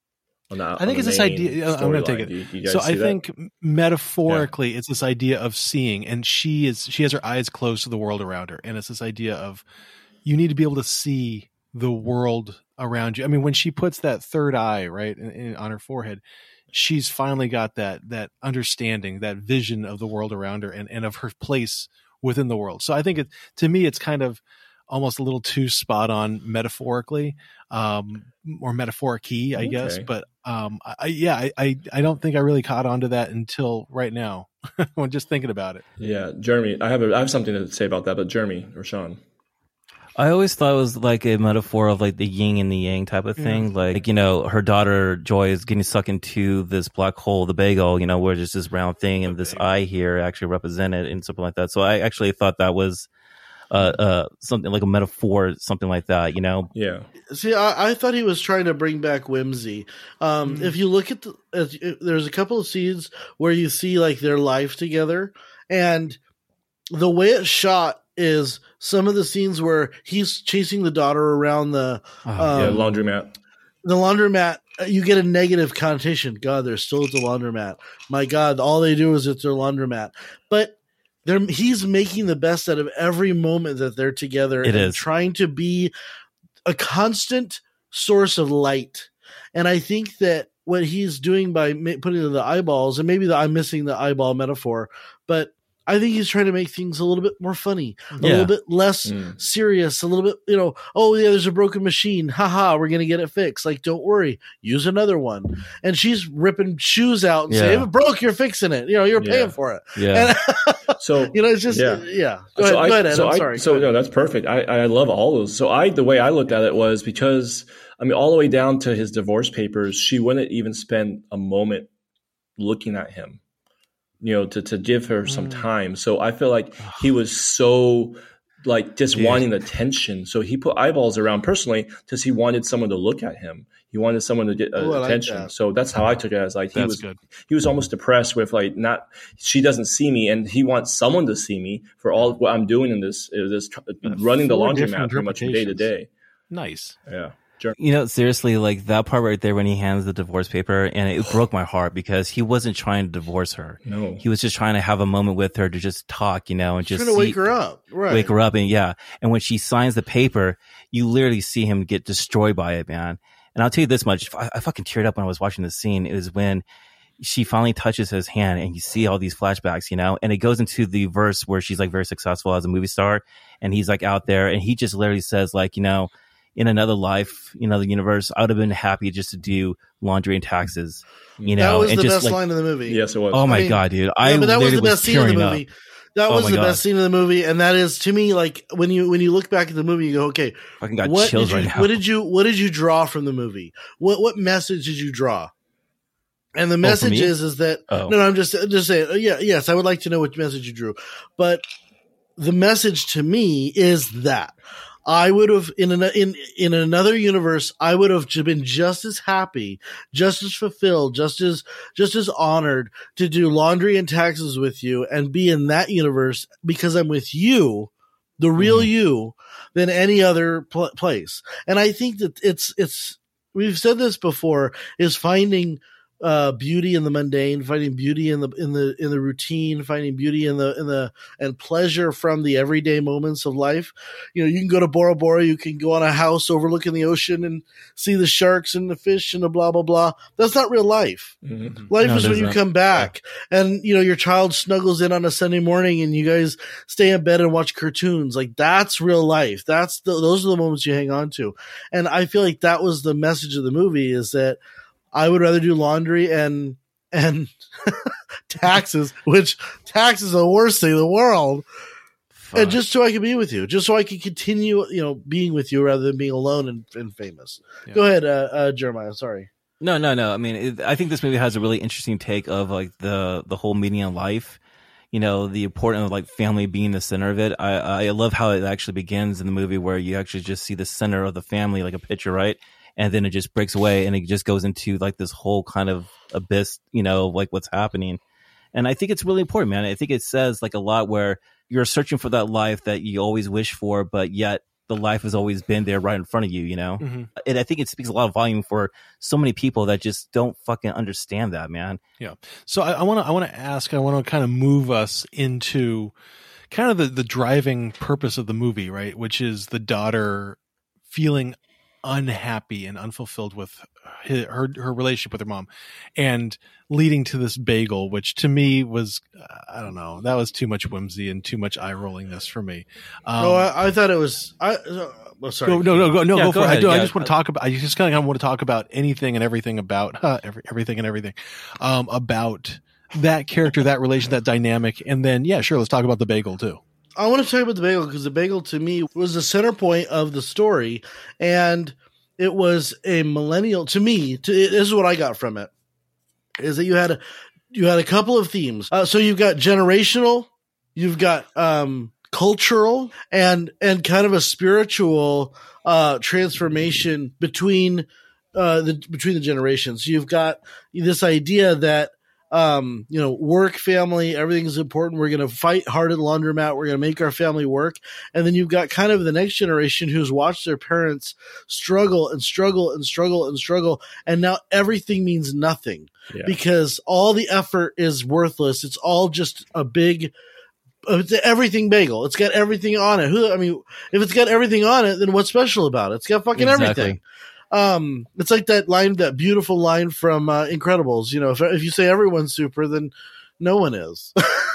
[SPEAKER 4] On the,
[SPEAKER 5] I
[SPEAKER 4] on
[SPEAKER 5] think
[SPEAKER 4] the
[SPEAKER 5] it's this
[SPEAKER 4] main
[SPEAKER 5] idea. I'm going to take
[SPEAKER 4] storyline?
[SPEAKER 5] it.
[SPEAKER 4] Do you- do you guys
[SPEAKER 5] So
[SPEAKER 4] see
[SPEAKER 5] I
[SPEAKER 4] that?
[SPEAKER 5] think metaphorically, it's this idea of seeing, and she is she has her eyes closed to the world around her, and it's this idea of you need to be able to see the world around you. I mean, when she puts that third eye right in, in, on her forehead, she's finally got that that understanding, that vision of the world around her, and and of her place within the world. So I think it to me, it's kind of almost a little too spot on metaphorically, um, or metaphoric-y, I guess.
[SPEAKER 4] Okay.
[SPEAKER 5] But um, I, yeah, I, I, I don't think I really caught on to that until right now when just thinking about it.
[SPEAKER 4] Yeah, Jeremy, I have a, I have something to say about that, but Jeremy or Sean.
[SPEAKER 3] I always thought it was like a metaphor of like the yin and the yang type of thing. Like, you know, her daughter Joy is getting sucked into this black hole, the bagel, you know, where there's this round thing and this eye here actually represented and something like that. So I actually thought that was uh, uh, something like a metaphor, something like that, you know?
[SPEAKER 4] Yeah,
[SPEAKER 2] See, I, I thought he was trying to bring back whimsy. Um, If you look at the, if, if, there's a couple of scenes where you see like their life together, and the way it's shot is some of the scenes where he's chasing the daughter around the
[SPEAKER 3] Oh,
[SPEAKER 2] um,
[SPEAKER 4] yeah, laundromat.
[SPEAKER 2] the laundromat, you get a negative connotation. God, they're still at the laundromat. My God, all they do is at their laundromat. But they're, he's making the best out of every moment that they're together.
[SPEAKER 3] It
[SPEAKER 2] and
[SPEAKER 3] is.
[SPEAKER 2] trying to be a constant source of light. And I think that what he's doing by ma- putting the eyeballs, and maybe the, I'm missing the eyeball metaphor, but I think he's trying to make things a little bit more funny, a
[SPEAKER 3] Yeah.
[SPEAKER 2] little bit less
[SPEAKER 4] Mm.
[SPEAKER 2] serious, a little bit, you know, oh yeah, there's a broken machine. Haha, we're going to get it fixed. Like, don't worry, use another one. And she's ripping shoes out and
[SPEAKER 3] Yeah.
[SPEAKER 2] saying, if it broke, you're fixing it. You know, you're
[SPEAKER 4] Yeah.
[SPEAKER 2] paying for it.
[SPEAKER 3] Yeah.
[SPEAKER 2] And,
[SPEAKER 4] So
[SPEAKER 2] you know, it's just, yeah.
[SPEAKER 4] Yeah.
[SPEAKER 2] Go ahead,
[SPEAKER 4] so I,
[SPEAKER 2] go ahead Ed.
[SPEAKER 4] so
[SPEAKER 2] I'm
[SPEAKER 4] I,
[SPEAKER 2] sorry.
[SPEAKER 4] So no, that's perfect. I, I love all those. So I, the way I looked at it was because, I mean, all the way down to his divorce papers, she wouldn't even spend a moment looking at him, you know, to, to give her some time. So I feel like he was so like just
[SPEAKER 3] Dude.
[SPEAKER 4] wanting attention. So he put eyeballs around personally because he wanted someone to look at him. He wanted someone to get uh,
[SPEAKER 2] Ooh, I like
[SPEAKER 4] attention.
[SPEAKER 2] that.
[SPEAKER 4] So that's how I took it as like he
[SPEAKER 5] That's
[SPEAKER 4] was
[SPEAKER 5] good.
[SPEAKER 4] he was almost depressed with like not she doesn't see me and he wants someone to see me for all what I'm doing in this uh, this tr- running the
[SPEAKER 5] four
[SPEAKER 4] laundromat
[SPEAKER 5] different
[SPEAKER 4] pretty much from day to day.
[SPEAKER 5] Nice.
[SPEAKER 4] Yeah. Sure.
[SPEAKER 3] You know, seriously, like that part right there when he hands the divorce paper, and it broke my heart because he wasn't trying to divorce her.
[SPEAKER 4] No.
[SPEAKER 3] He was just trying to have a moment with her to just talk, you know, and just
[SPEAKER 2] trying to
[SPEAKER 3] see-
[SPEAKER 2] wake her up. Right.
[SPEAKER 3] wake her up. And yeah. And when she signs the paper, you literally see him get destroyed by it, man. And I'll tell you this much. I, I fucking teared up when I was watching this scene. It was when she finally touches his hand and you see all these flashbacks, you know, and it goes into the verse where she's like very successful as a movie star. And he's like out there and he just literally says like, you know, in another life, you know, the universe, I would have been happy just to do laundry and taxes, you know,
[SPEAKER 2] that was
[SPEAKER 3] and
[SPEAKER 2] the
[SPEAKER 3] just
[SPEAKER 2] best
[SPEAKER 3] like,
[SPEAKER 2] line of the movie.
[SPEAKER 4] Yes, it was.
[SPEAKER 3] oh my
[SPEAKER 2] I mean,
[SPEAKER 3] God, dude. I
[SPEAKER 2] yeah, but that was
[SPEAKER 3] literally
[SPEAKER 2] the best scene of the
[SPEAKER 3] tearing
[SPEAKER 2] movie.
[SPEAKER 3] up.
[SPEAKER 2] That
[SPEAKER 3] Oh
[SPEAKER 2] was
[SPEAKER 3] my
[SPEAKER 2] the
[SPEAKER 3] God.
[SPEAKER 2] best scene of the movie, and that is to me like when you when you look back at the movie, you go, okay,
[SPEAKER 3] Fucking got
[SPEAKER 2] what
[SPEAKER 3] chills
[SPEAKER 2] did you
[SPEAKER 3] right now.
[SPEAKER 2] what did you what did you draw from the movie? What what message did you draw? And the message
[SPEAKER 3] me?
[SPEAKER 2] is is that
[SPEAKER 3] Oh.
[SPEAKER 2] no, no, I'm just just saying, uh, yeah, yes, I would like to know what message you drew, but the message to me is that I would have in an, in in another universe, I would have been just as happy, just as fulfilled, just as just as honored to do laundry and taxes with you and be in that universe because I'm with you, the real
[SPEAKER 3] Mhm.
[SPEAKER 2] you, than any other pl- place. And I think that it's it's we've said this before is finding uh, beauty in the mundane, finding beauty in the in the in the routine, finding beauty in the in the and pleasure from the everyday moments of life. You know, you can go to Bora Bora, you can go on a house overlooking the ocean and see the sharks and the fish and the blah blah blah. That's not real life.
[SPEAKER 4] Mhm.
[SPEAKER 2] Life
[SPEAKER 3] No,
[SPEAKER 2] is
[SPEAKER 3] it
[SPEAKER 2] when you
[SPEAKER 3] isn't.
[SPEAKER 2] come back and, you know, your child snuggles in on a Sunday morning and you guys stay in bed and watch cartoons. Like that's real life. That's the, those are the moments you hang on to. And I feel like that was the message of the movie is that I would rather do laundry and, and taxes, which taxes are the worst thing in the world.
[SPEAKER 3] Fuck.
[SPEAKER 2] And just so I could be with you, just so I could continue, you know, being with you rather than being alone and, and famous.
[SPEAKER 5] Yeah.
[SPEAKER 2] Go ahead, uh, uh, Jeremiah. Sorry.
[SPEAKER 3] No, no, no. I mean, it, I think this movie has a really interesting take of like the the whole meaning of life. You know, the importance of like family being the center of it. I I love how it actually begins in the movie where you actually just see the center of the family, like a picture, right? And then it just breaks away and it just goes into like this whole kind of abyss, you know, like what's happening. And I think it's really important, man. I think it says like a lot where you're searching for that life that you always wish for, but yet the life has always been there right in front of you, you know?
[SPEAKER 5] Mhm.
[SPEAKER 3] And I think it speaks a lot of volume for so many people that just don't fucking understand that, man.
[SPEAKER 5] So I want to I want to ask. I want to kind of move us into kind of the the driving purpose of the movie, right? Which is the daughter feeling unhappy and unfulfilled with her her, her relationship with her mom, and leading to this bagel, which to me was uh, I don't know, that was too much whimsy and too much eye rollingness for me. Um,
[SPEAKER 2] no, I, I thought it was. I uh, well, sorry.
[SPEAKER 5] Go, no, no, go, no,
[SPEAKER 3] Yeah,
[SPEAKER 5] go,
[SPEAKER 3] go
[SPEAKER 5] for it. I,
[SPEAKER 3] ahead,
[SPEAKER 5] do, I
[SPEAKER 3] yeah.
[SPEAKER 5] just want to talk about. I just kind of want to talk about anything and everything about huh, every, everything and everything um, about that character, that relation, that dynamic, and then yeah, sure, let's talk about the bagel too.
[SPEAKER 2] I want to talk about the bagel because the bagel to me was the center point of the story, and it was a millennial. To me, to, this is what I got from it: is that you had a, you had a couple of themes. Uh, so you've got generational, you've got um, cultural, and and kind of a spiritual uh, transformation between uh, the between the generations. So you've got this idea that um, you know, work, family, everything is important. We're going to fight hard at the laundromat. We're going to make our family work. And then you've got kind of the next generation who's watched their parents struggle and struggle and struggle and struggle. And now everything means nothing yeah. because all the effort is worthless. It's all just a big, it's an everything bagel. It's got everything on it. Who, I mean, if it's got everything on it, then what's special about it? It's got fucking exactly. everything. Um, it's like that line, that beautiful line from uh, Incredibles. You know, if if you say everyone's super, then no one is.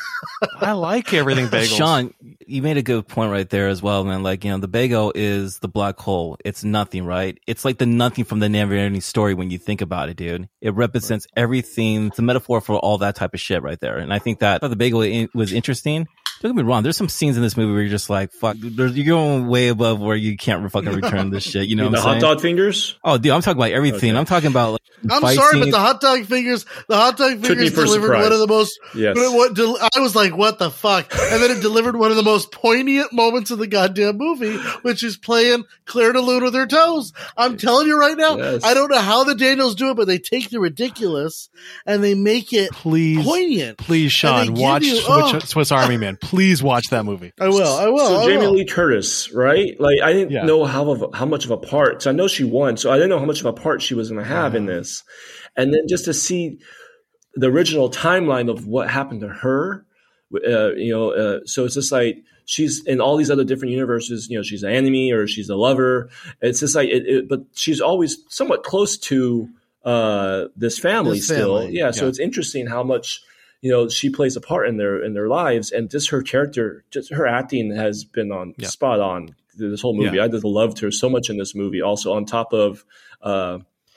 [SPEAKER 5] I like everything bagels.
[SPEAKER 3] Sean, you made a good point right there as well, man. Like, you know, the bagel is the black hole. It's nothing, right? It's like the nothing from the never-ending story when you think about it, dude. It represents right. everything. It's a metaphor for all that type of shit right there. And I think that the bagel was interesting. Don't get me wrong. There's some scenes in this movie where you're just like, fuck, you're going way above where you can't fucking return this shit. You know
[SPEAKER 4] you
[SPEAKER 3] what I'm
[SPEAKER 4] the
[SPEAKER 3] saying?
[SPEAKER 4] hot dog fingers?
[SPEAKER 3] Oh, dude, I'm talking about everything. Okay. I'm talking about like,
[SPEAKER 2] I'm sorry, scenes. But the hot dog fingers, the hot dog fingers delivered surprise. one of the most,
[SPEAKER 4] yes.
[SPEAKER 2] what, what, I was like, what the fuck? And then it delivered one of the most poignant moments of the goddamn movie, which is playing Claire de Lune with her toes. I'm telling you right now, yes. I don't know how the Daniels do it, but they take the ridiculous and they make it
[SPEAKER 5] please,
[SPEAKER 2] poignant.
[SPEAKER 5] Please, Sean, watch you, oh. Swiss Army Man. Please watch that movie. Movie.
[SPEAKER 2] I will. I will.
[SPEAKER 4] So
[SPEAKER 2] I
[SPEAKER 4] Jamie
[SPEAKER 2] will.
[SPEAKER 4] Lee Curtis, right? Like I didn't
[SPEAKER 5] yeah.
[SPEAKER 4] know how of a, how much of a part. So I know she won. So I didn't know how much of a part she was going to have uh-huh. in this. And then just to see the original timeline of what happened to her, uh, you know. Uh, so it's just like she's in all these other different universes. You know, she's an enemy or she's a lover. It's just like, it, it, but she's always somewhat close to uh, this family
[SPEAKER 2] this
[SPEAKER 4] still.
[SPEAKER 2] Family.
[SPEAKER 4] Yeah. So
[SPEAKER 2] yeah.
[SPEAKER 4] it's interesting how much. You know, she plays a part in their in their lives, and just her character, just her acting has been on yeah. spot on through this whole movie. Yeah. I just loved her so much in this movie. Also, on top of uh,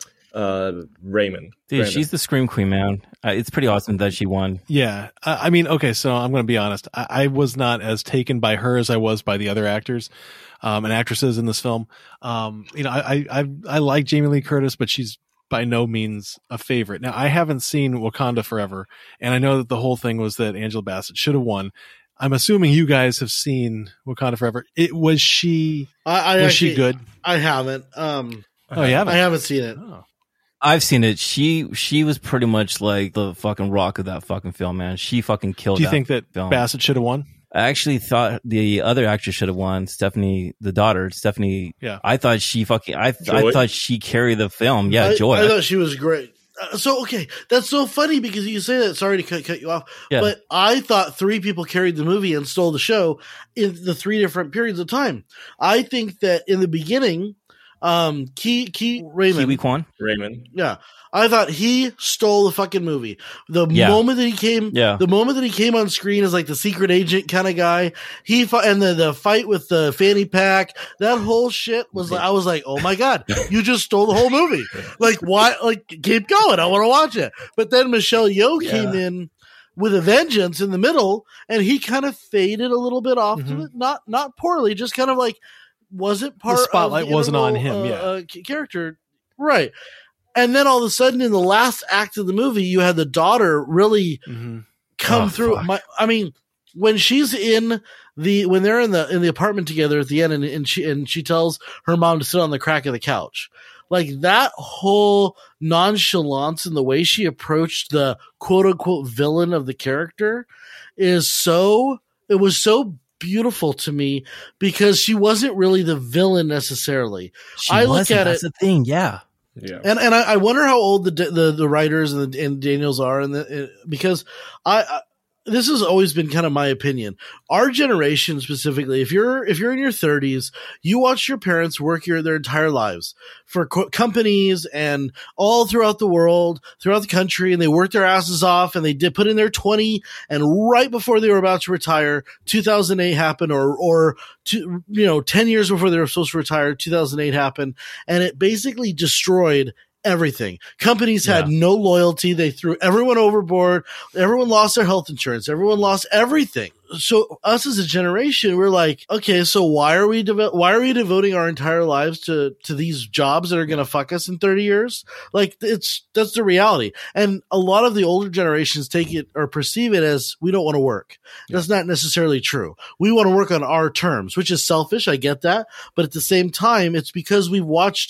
[SPEAKER 4] uh, Raymond,
[SPEAKER 3] dude, Brandon. She's the scream queen, man. Uh, it's pretty awesome that she won.
[SPEAKER 5] Yeah, uh, I mean, okay, so I'm going to be honest. I, I was not as taken by her as I was by the other actors um, and actresses in this film. Um, you know, I, I I I like Jamie Lee Curtis, but she's by no means a favorite. Now, I haven't seen Wakanda Forever, and I know that the whole thing was that Angela Bassett should have won. I'm assuming you guys have seen Wakanda Forever. It was she.
[SPEAKER 2] I, I
[SPEAKER 5] was
[SPEAKER 2] actually,
[SPEAKER 5] she good?
[SPEAKER 2] I haven't. Um,
[SPEAKER 5] oh, you haven't?
[SPEAKER 2] I haven't seen it.
[SPEAKER 5] Oh.
[SPEAKER 3] I've seen it. She she was pretty much like the fucking rock of that fucking film, man. She fucking killed.
[SPEAKER 5] Do you
[SPEAKER 3] that
[SPEAKER 5] think that
[SPEAKER 3] film.
[SPEAKER 5] Bassett should have won?
[SPEAKER 3] I actually thought the other actress should have won. Stephanie, the daughter, Stephanie.
[SPEAKER 5] Yeah.
[SPEAKER 3] I thought she fucking. I I thought she carried the film. Yeah,
[SPEAKER 2] I,
[SPEAKER 3] Joy.
[SPEAKER 2] I thought she was great. Uh, so okay, that's so funny because you say that. Sorry to cut, cut you off,
[SPEAKER 3] yeah.
[SPEAKER 2] but I thought three people carried the movie and stole the show in the three different periods of time. I think that in the beginning, um, Key Key Raymond,
[SPEAKER 3] Kiwi Kwan,
[SPEAKER 4] Raymond,
[SPEAKER 2] yeah. I thought he stole the fucking movie. The
[SPEAKER 3] yeah.
[SPEAKER 2] moment that he came,
[SPEAKER 3] yeah.
[SPEAKER 2] the moment that he came on screen as like the secret agent kind of guy, he fought, and the, the fight with the fanny pack, that whole shit was like, I was like, oh my God, you just stole the whole movie. Like, why? Like, keep going. I want to watch it. But then Michelle Yeoh
[SPEAKER 4] yeah.
[SPEAKER 2] came in with a vengeance in the middle, and he kind of faded a little bit off
[SPEAKER 5] mm-hmm.
[SPEAKER 2] to it. Not, not poorly, just kind of like, wasn't part
[SPEAKER 5] the spotlight
[SPEAKER 2] of the
[SPEAKER 5] wasn't
[SPEAKER 2] integral,
[SPEAKER 5] on him.
[SPEAKER 2] uh,
[SPEAKER 5] Yeah.
[SPEAKER 2] uh, character. Right. And then all of a sudden, in the last act of the movie, you had the daughter really
[SPEAKER 5] mm-hmm.
[SPEAKER 2] come
[SPEAKER 5] oh,
[SPEAKER 2] through.
[SPEAKER 5] fuck.
[SPEAKER 2] My, I mean, when she's in the when they're in the in the apartment together at the end, and, and she and she tells her mom to sit on the crack of the couch, like that whole nonchalance and the way she approached the quote unquote villain of the character is so. It was so beautiful to me because she wasn't really the villain necessarily.
[SPEAKER 3] She
[SPEAKER 2] I look
[SPEAKER 3] wasn't.
[SPEAKER 2] at
[SPEAKER 3] That's
[SPEAKER 2] it.
[SPEAKER 3] the thing. Yeah.
[SPEAKER 4] Yeah,
[SPEAKER 2] And and I, I wonder how old the the, the writers and, the, and Daniels are, and the, because I, I this has always been kind of my opinion. Our generation specifically, if you're if you're in your thirties, you watch your parents work your their entire lives for co- companies and all throughout the world, throughout the country, and they worked their asses off, and they did put in their twenty, and right before they were about to retire, two thousand eight happened, or or two, you know, ten years before they were supposed to retire, two thousand eight happened, and it basically destroyed everything. Companies had
[SPEAKER 5] Yeah.
[SPEAKER 2] no loyalty. They threw everyone overboard. Everyone lost their health insurance. Everyone lost everything. So us as a generation, we're like, okay, so why are we devo- why are we devoting our entire lives to to these jobs that are going to fuck us in thirty years? Like it's that's the reality. And a lot of the older generations take it or perceive it as we don't want to work. Yeah. That's not necessarily true. We want to work on our terms, which is selfish. I get that, but at the same time, it's because we've watched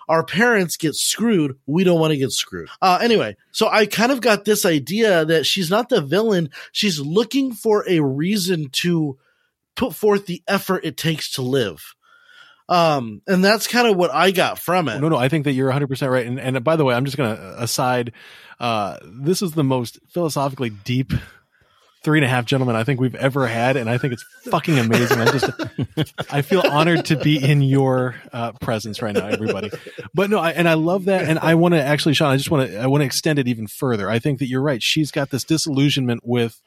[SPEAKER 2] our parents get screwed. We don't want to get screwed. Uh, anyway, so I kind of got this idea that she's not the villain. She's looking for a reason to put forth the effort it takes to live. Um, and that's kind of what I got from it.
[SPEAKER 5] No, no, I think that you're one hundred percent right. And, and by the way, I'm just going to aside, uh, this is the most philosophically deep Three and a Half Gentlemen I think we've ever had. And I think it's fucking amazing. I just, I feel honored to be in your uh, presence right now, everybody. But no, I, and I love that. And I want to actually, Sean, I just want to, I want to extend it even further. I think that you're right. She's got this disillusionment with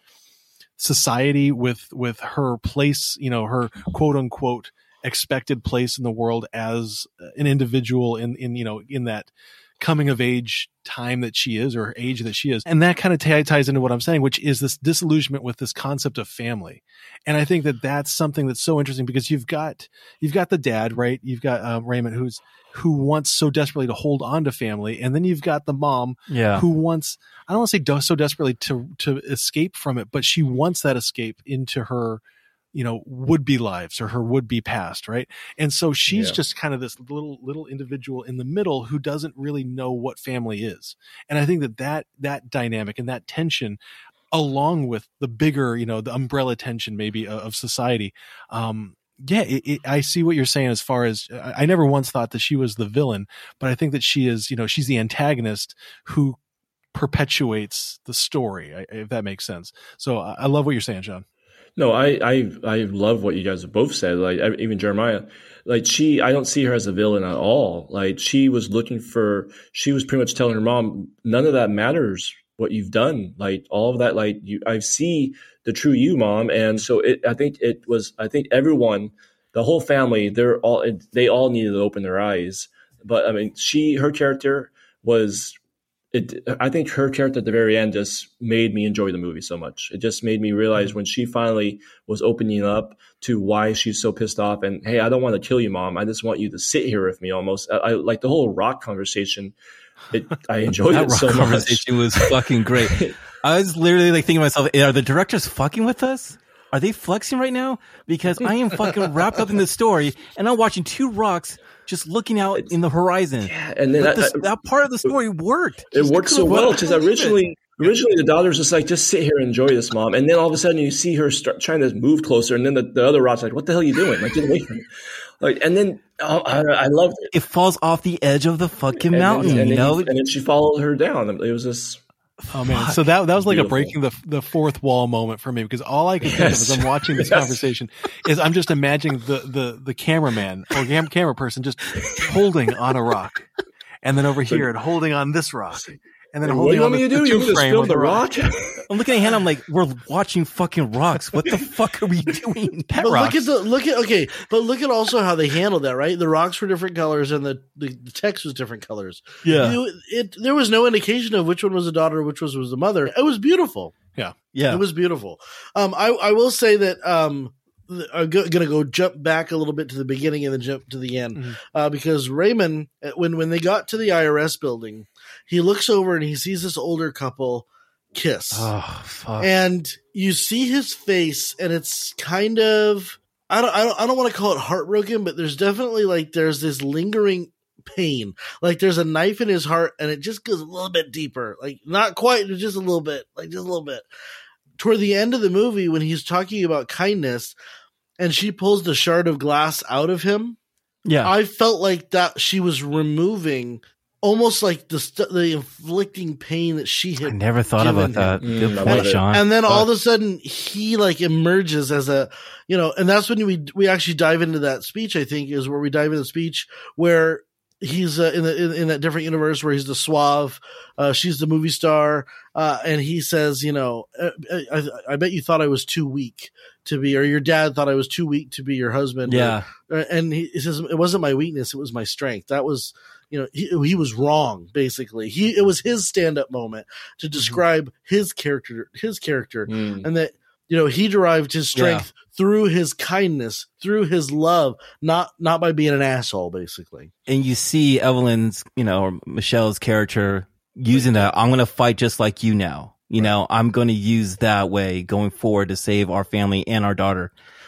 [SPEAKER 5] society, with, with her place, you know, her quote unquote expected place in the world as an individual in, in, you know, in that coming of age time that she is, or age that she is. And that kind of t- ties into what I'm saying, which is this disillusionment with this concept of family. And I think that that's something that's so interesting, because you've got, you've got the dad, right? You've got um, Raymond, who's, who wants so desperately to hold on to family. And then you've got the mom
[SPEAKER 3] yeah.
[SPEAKER 5] who wants, I don't want to say do- so desperately to, to escape from it, but she wants that escape into her, you know, would-be lives, or her would-be past, right? And so she's
[SPEAKER 4] Yeah.
[SPEAKER 5] just kind of this little little individual in the middle who doesn't really know what family is. And I think that that, that dynamic and that tension, along with the bigger, you know, the umbrella tension maybe of, of society, um, yeah, it, it, I see what you're saying as far as, I, I never once thought that she was the villain, but I think that she is, you know, she's the antagonist who perpetuates the story, if that makes sense. So I, I love what you're saying, John.
[SPEAKER 4] No, I, I I love what you guys have both said. Like even Jeremiah, like she, I don't see her as a villain at all. Like she was looking for, she was pretty much telling her mom, none of that matters. What you've done, like all of that, like you, I see the true you, mom. And so it, I think it was, I think everyone, the whole family, they're all, they all needed to open their eyes. But I mean, she, her character was. It, I think her character at the very end just made me enjoy the movie so much. It just made me realize when she finally was opening up to why she's so pissed off, and hey, I don't want to kill you, mom. I just want you to sit here with me. Almost, I, I like the whole rock conversation. It, I enjoyed
[SPEAKER 3] that
[SPEAKER 4] it
[SPEAKER 3] rock
[SPEAKER 4] so much.
[SPEAKER 3] Conversation was fucking great. I was literally like thinking to myself, are the directors fucking with us? Are they flexing right now? Because I am fucking wrapped up in this story, and I'm watching two rocks just looking out in the horizon.
[SPEAKER 4] Yeah, and then
[SPEAKER 3] but
[SPEAKER 4] I,
[SPEAKER 3] this,
[SPEAKER 4] I,
[SPEAKER 3] that part of the story worked.
[SPEAKER 4] It
[SPEAKER 3] Just
[SPEAKER 4] worked so well because originally,
[SPEAKER 3] it.
[SPEAKER 4] originally the daughter's just like, just sit here and enjoy this, mom. And then all of a sudden you see her start trying to move closer, and then the, the other rock's like, what the hell are you doing? Like, get away from me. Like, and then oh, I, I loved it.
[SPEAKER 3] It falls off the edge of the fucking
[SPEAKER 4] And
[SPEAKER 3] mountain,
[SPEAKER 4] then, and
[SPEAKER 3] you
[SPEAKER 4] then
[SPEAKER 3] know?
[SPEAKER 4] He, and then she followed her down. It was just.
[SPEAKER 5] Oh man! So that that was like
[SPEAKER 4] Beautiful.
[SPEAKER 5] a breaking the the fourth wall moment for me, because all I can think
[SPEAKER 4] Yes.
[SPEAKER 5] of as I'm watching this
[SPEAKER 4] Yes.
[SPEAKER 5] conversation is I'm just imagining the the the cameraman or cam- camera person just holding on a rock, and then over here and holding on this rock, and then
[SPEAKER 4] What do
[SPEAKER 5] holding
[SPEAKER 4] you want
[SPEAKER 5] on
[SPEAKER 4] me
[SPEAKER 5] the,
[SPEAKER 4] to do?
[SPEAKER 5] the
[SPEAKER 4] You
[SPEAKER 5] two
[SPEAKER 4] want me to
[SPEAKER 5] frame
[SPEAKER 4] spill
[SPEAKER 5] of
[SPEAKER 4] the
[SPEAKER 5] the rock.
[SPEAKER 4] rock?
[SPEAKER 3] I'm looking at Hannah, I'm like, we're watching fucking rocks. What the fuck are we doing?
[SPEAKER 5] Pet
[SPEAKER 2] But
[SPEAKER 5] rocks.
[SPEAKER 2] look at the look at okay, but look at also how they handled that, right? The rocks were different colors and the, the, the text was different colors.
[SPEAKER 3] Yeah.
[SPEAKER 2] You- it there was no indication of which one was the daughter, which was was the mother. It was beautiful.
[SPEAKER 5] Yeah.
[SPEAKER 3] Yeah.
[SPEAKER 2] It was beautiful. Um, I I will say that um, th- I'm go- gonna go jump back a little bit to the beginning and then jump to the end,
[SPEAKER 5] Mhm.
[SPEAKER 2] uh, because Raymond, uh, when when they got to the I R S building, he looks over and he sees this older couple kiss.
[SPEAKER 3] Oh, fuck.
[SPEAKER 2] And you see his face, and it's kind of I don't I don't I don't want to call it heartbroken, but there's definitely like there's this lingering pain. Like there's a knife in his heart, and it just goes a little bit deeper. Like not quite, but just a little bit. Like just a little bit. Toward the end of the movie, when he's talking about kindness, and she pulls the shard of glass out of him,
[SPEAKER 3] yeah.
[SPEAKER 2] I felt like that she was removing almost like the st- the inflicting pain that she
[SPEAKER 3] I
[SPEAKER 2] had
[SPEAKER 3] never thought
[SPEAKER 2] given
[SPEAKER 3] about that.
[SPEAKER 4] him.
[SPEAKER 3] Good
[SPEAKER 4] Mm, I
[SPEAKER 3] point,
[SPEAKER 4] love it.
[SPEAKER 3] Sean.
[SPEAKER 2] and then
[SPEAKER 3] Fuck.
[SPEAKER 2] all of a sudden he like emerges as a, you know, and that's when we we actually dive into that speech. I think is where we dive into the speech where he's uh, in the in, in that different universe where he's the suave, uh, she's the movie star, uh, and he says, you know, I, I, I bet you thought I was too weak to be, or your dad thought I was too weak to be your husband.
[SPEAKER 3] Yeah.
[SPEAKER 2] Or, and he, he says it wasn't my weakness, it was my strength. That was. You know, he, he was wrong. Basically, he it was his stand-up moment to describe mm-hmm. his character, his character,
[SPEAKER 4] Mm.
[SPEAKER 2] and that you know he derived his strength yeah. through his kindness, through his love, not not by being an asshole. Basically,
[SPEAKER 3] and you see Evelyn's, you know, or Michelle's character using that. I'm going to fight just like you now. You right. know, I'm going to use that way going forward to save our family and our daughter.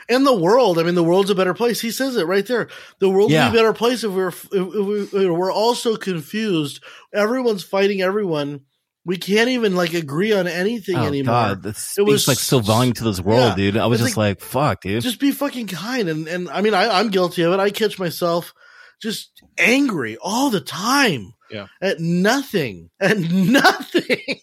[SPEAKER 2] And the world, I mean, the world's a better place. He says it right there. The world
[SPEAKER 3] Yeah.
[SPEAKER 2] would be a better place if we're if, if we, we're all so confused. Everyone's fighting everyone. We can't even like agree on anything
[SPEAKER 3] Oh
[SPEAKER 2] anymore.
[SPEAKER 3] God, that
[SPEAKER 2] It
[SPEAKER 3] speaks
[SPEAKER 2] was
[SPEAKER 3] like so volume to this world,
[SPEAKER 2] yeah.
[SPEAKER 3] dude. I was
[SPEAKER 2] It's
[SPEAKER 3] just like, fuck, dude.
[SPEAKER 2] Just be fucking kind. And and I mean, I, I'm guilty of it. I catch myself just angry all the time.
[SPEAKER 5] Yeah.
[SPEAKER 2] At nothing. At nothing.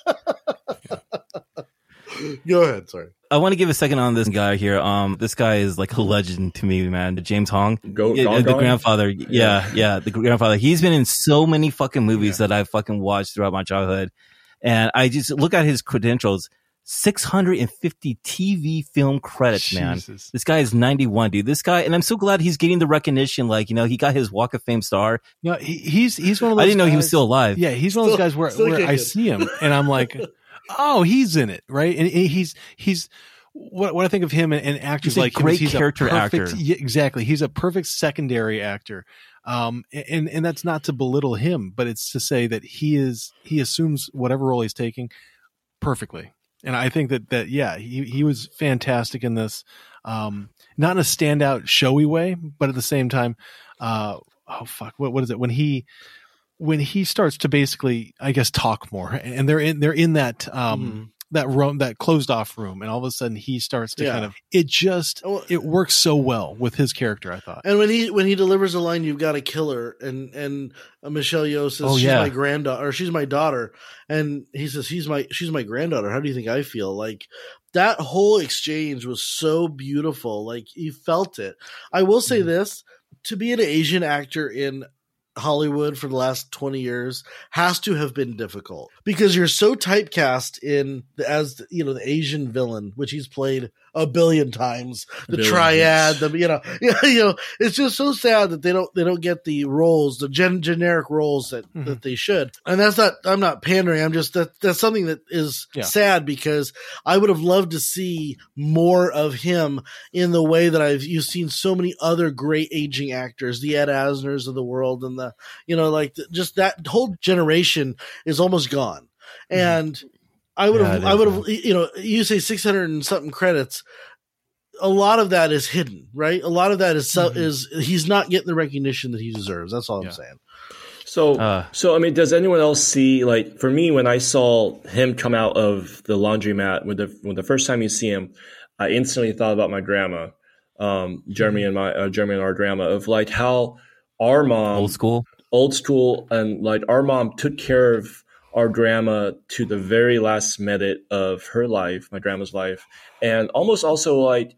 [SPEAKER 2] Go ahead. Sorry.
[SPEAKER 3] I want to give a second on this guy here. Um, this guy is like a legend to me, man. James Hong,
[SPEAKER 4] Go,
[SPEAKER 3] Yeah,
[SPEAKER 4] Gone
[SPEAKER 3] the
[SPEAKER 4] Gone?
[SPEAKER 3] grandfather. Yeah, yeah, the grandfather. He's been in so many fucking movies that I've fucking watched throughout my childhood, and I just look at his credentials: six hundred fifty T V film credits, man.
[SPEAKER 5] Jesus.
[SPEAKER 3] This guy is ninety-one, dude. This guy, and I'm so glad he's getting the recognition. Like, you know, he got his Walk of Fame star.
[SPEAKER 5] No, he, he's he's one of those
[SPEAKER 3] I didn't know
[SPEAKER 5] guys,
[SPEAKER 3] he was still alive.
[SPEAKER 5] Yeah, he's one of those
[SPEAKER 2] Still-
[SPEAKER 5] guys where,
[SPEAKER 2] still
[SPEAKER 5] where I
[SPEAKER 2] kicking.
[SPEAKER 5] see him and I'm like, oh, he's in it, right? And he's he's what what I think of him and, and actors
[SPEAKER 3] He's a
[SPEAKER 5] like him is
[SPEAKER 3] great
[SPEAKER 5] he's
[SPEAKER 3] character
[SPEAKER 5] a perfect,
[SPEAKER 3] actor.
[SPEAKER 5] Yeah, exactly. He's a perfect secondary actor. Um, and and that's not to belittle him, but it's to say that he is he assumes whatever role he's taking perfectly. And I think that that yeah, he he was fantastic in this. Um, not in a standout showy way, but at the same time, uh, oh fuck, what what is it when he when he starts to basically, I guess, talk more, and they're in they're in that um
[SPEAKER 2] Mhm.
[SPEAKER 5] that room, that closed off room, and all of a sudden he starts to
[SPEAKER 2] Yeah.
[SPEAKER 5] kind of it just
[SPEAKER 2] Well-
[SPEAKER 5] it works so well with his character. I thought.
[SPEAKER 2] And when he when he delivers a line, "You've got to kill her," and and uh, Michelle Yeoh says,
[SPEAKER 3] Oh,
[SPEAKER 2] "She's
[SPEAKER 3] yeah.
[SPEAKER 2] my granddaughter," or "She's my daughter," and he says, "He's my she's my granddaughter." How do you think I feel? Like that whole exchange was so beautiful. Like you felt it. I will say
[SPEAKER 5] Mhm.
[SPEAKER 2] this: to be an Asian actor in Hollywood for the last twenty years has to have been difficult because you're so typecast in the, as you know the Asian villain, which he's played a billion times, the
[SPEAKER 4] Billion,
[SPEAKER 2] triad,
[SPEAKER 4] yes.
[SPEAKER 2] the you know, yeah, you know, it's just so sad that they don't they don't get the roles, the gen, generic roles that
[SPEAKER 5] Mhm.
[SPEAKER 2] that they should. And that's not I'm not pandering. I'm just that that's something that is
[SPEAKER 5] Yeah.
[SPEAKER 2] sad because I would have loved to see more of him in the way that I've you've seen so many other great aging actors, the Ed Asners of the world, and the you know like the, just that whole generation is almost gone. And I would
[SPEAKER 3] Yeah,
[SPEAKER 2] have
[SPEAKER 3] it
[SPEAKER 2] I
[SPEAKER 3] is,
[SPEAKER 2] would have you know you say six hundred and something credits. A lot of that is hidden, right? A lot of that is so,
[SPEAKER 5] Mhm.
[SPEAKER 2] is he's not getting the recognition that he deserves. That's all
[SPEAKER 5] Yeah.
[SPEAKER 2] I'm saying.
[SPEAKER 4] So,
[SPEAKER 3] Uh.
[SPEAKER 4] so I mean, does anyone else see like for me when I saw him come out of the laundromat when the when the first time you see him, I instantly thought about my grandma, um, Jeremy and my uh, Jeremy and our grandma of like how our mom
[SPEAKER 3] Old school.
[SPEAKER 4] old school and like our mom took care of our grandma to the very last minute of her life, my grandma's life, and almost also like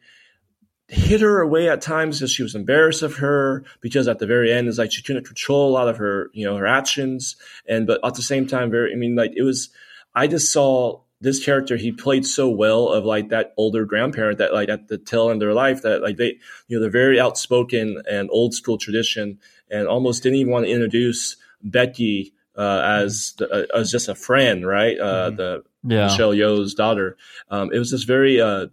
[SPEAKER 4] hid her away at times because she was embarrassed of her because at the very end it's like she couldn't control a lot of her, you know, her actions. And, but at the same time, very, I mean, like it was, I just saw this character, he played so well of like that older grandparent that like at the tail end of their life that like they, you know, they're very outspoken and old school tradition and almost didn't even want to introduce Becky uh, as the, uh, as just a friend, right? Uh,
[SPEAKER 5] Mhm.
[SPEAKER 4] the
[SPEAKER 3] Yeah.
[SPEAKER 4] Michelle Yeoh's daughter. Um, it was just very uh,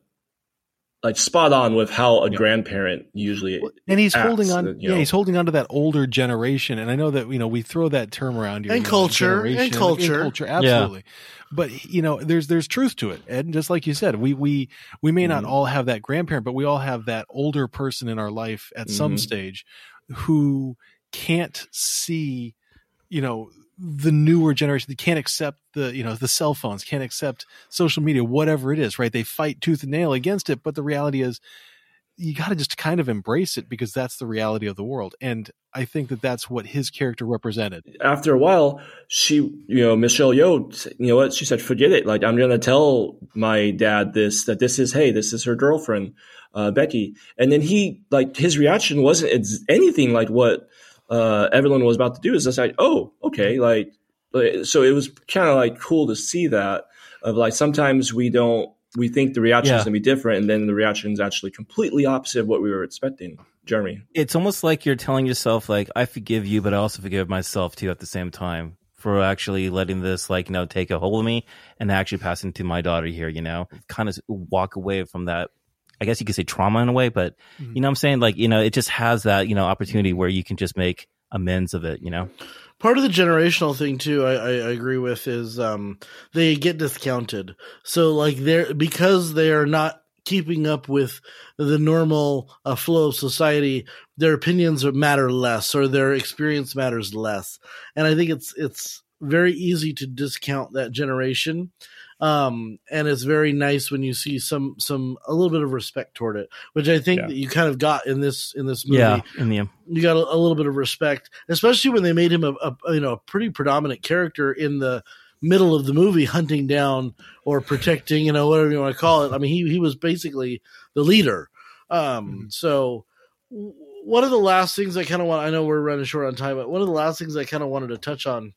[SPEAKER 4] like spot on with how a
[SPEAKER 5] Yeah.
[SPEAKER 4] grandparent usually.
[SPEAKER 5] And he's
[SPEAKER 4] acts,
[SPEAKER 5] holding on,
[SPEAKER 4] you
[SPEAKER 5] yeah,
[SPEAKER 4] know.
[SPEAKER 5] he's holding on to that older generation. And I know that, you know, we throw that term around here.
[SPEAKER 2] And
[SPEAKER 5] you know,
[SPEAKER 2] culture, and
[SPEAKER 5] generation,
[SPEAKER 2] culture.
[SPEAKER 5] culture, absolutely. But you know, there's there's truth to it, and just like you said, we we we may not
[SPEAKER 4] Mhm.
[SPEAKER 5] all have that grandparent, but we all have that older person in our life at some
[SPEAKER 4] Mhm.
[SPEAKER 5] stage who can't see, you know, the newer generation. They can't accept the, you know, the cell phones, can't accept social media, whatever it is, right? They fight tooth and nail against it, but the reality is, you got to just kind of embrace it because that's the reality of the world. And I think that that's what his character represented.
[SPEAKER 4] After a while, she, you know, Michelle Yeoh, you know what? She said, forget it. Like, I'm going to tell my dad this, that this is, hey, this is her girlfriend, uh, Becky. And then he, like, his reaction wasn't it's anything like what uh, Evelyn was about to do. It's just like, oh, okay. Like, like, so it was kind of like cool to see that of like, sometimes we don't, we think the reaction is
[SPEAKER 3] Yeah.
[SPEAKER 4] going to be different. And then the reaction is actually completely opposite of what we were expecting. Jeremy.
[SPEAKER 3] It's almost like you're telling yourself, like, I forgive you, but I also forgive myself too at the same time for actually letting this, like, you know, take a hold of me and actually passing to my daughter here, you know, kind of walk away from that. I guess you could say trauma in a way, but
[SPEAKER 5] Mhm.
[SPEAKER 3] you know what I'm saying? Like, you know, it just has that, you know, opportunity where you can just make amends of it, you know?
[SPEAKER 2] Part of the generational thing too, I, I, I agree with, is um, they get discounted. So like they're because they are not keeping up with the normal uh, flow of society, their opinions matter less, or their experience matters less. And I think it's it's very easy to discount that generation. Um, and it's very nice when you see some, some, a little bit of respect toward it, which I think
[SPEAKER 4] Yeah.
[SPEAKER 2] that you kind of got in this, in this movie.
[SPEAKER 3] Yeah, in the end.
[SPEAKER 2] You got a, a little bit of respect, especially when they made him a, a, you know, a pretty predominant character in the middle of the movie, hunting down or protecting, you know, whatever you want to call it. I mean, he, he was basically the leader. Um, mm-hmm. So one of the last things I kind of want, I know we're running short on time, but one of the last things I kind of wanted to touch on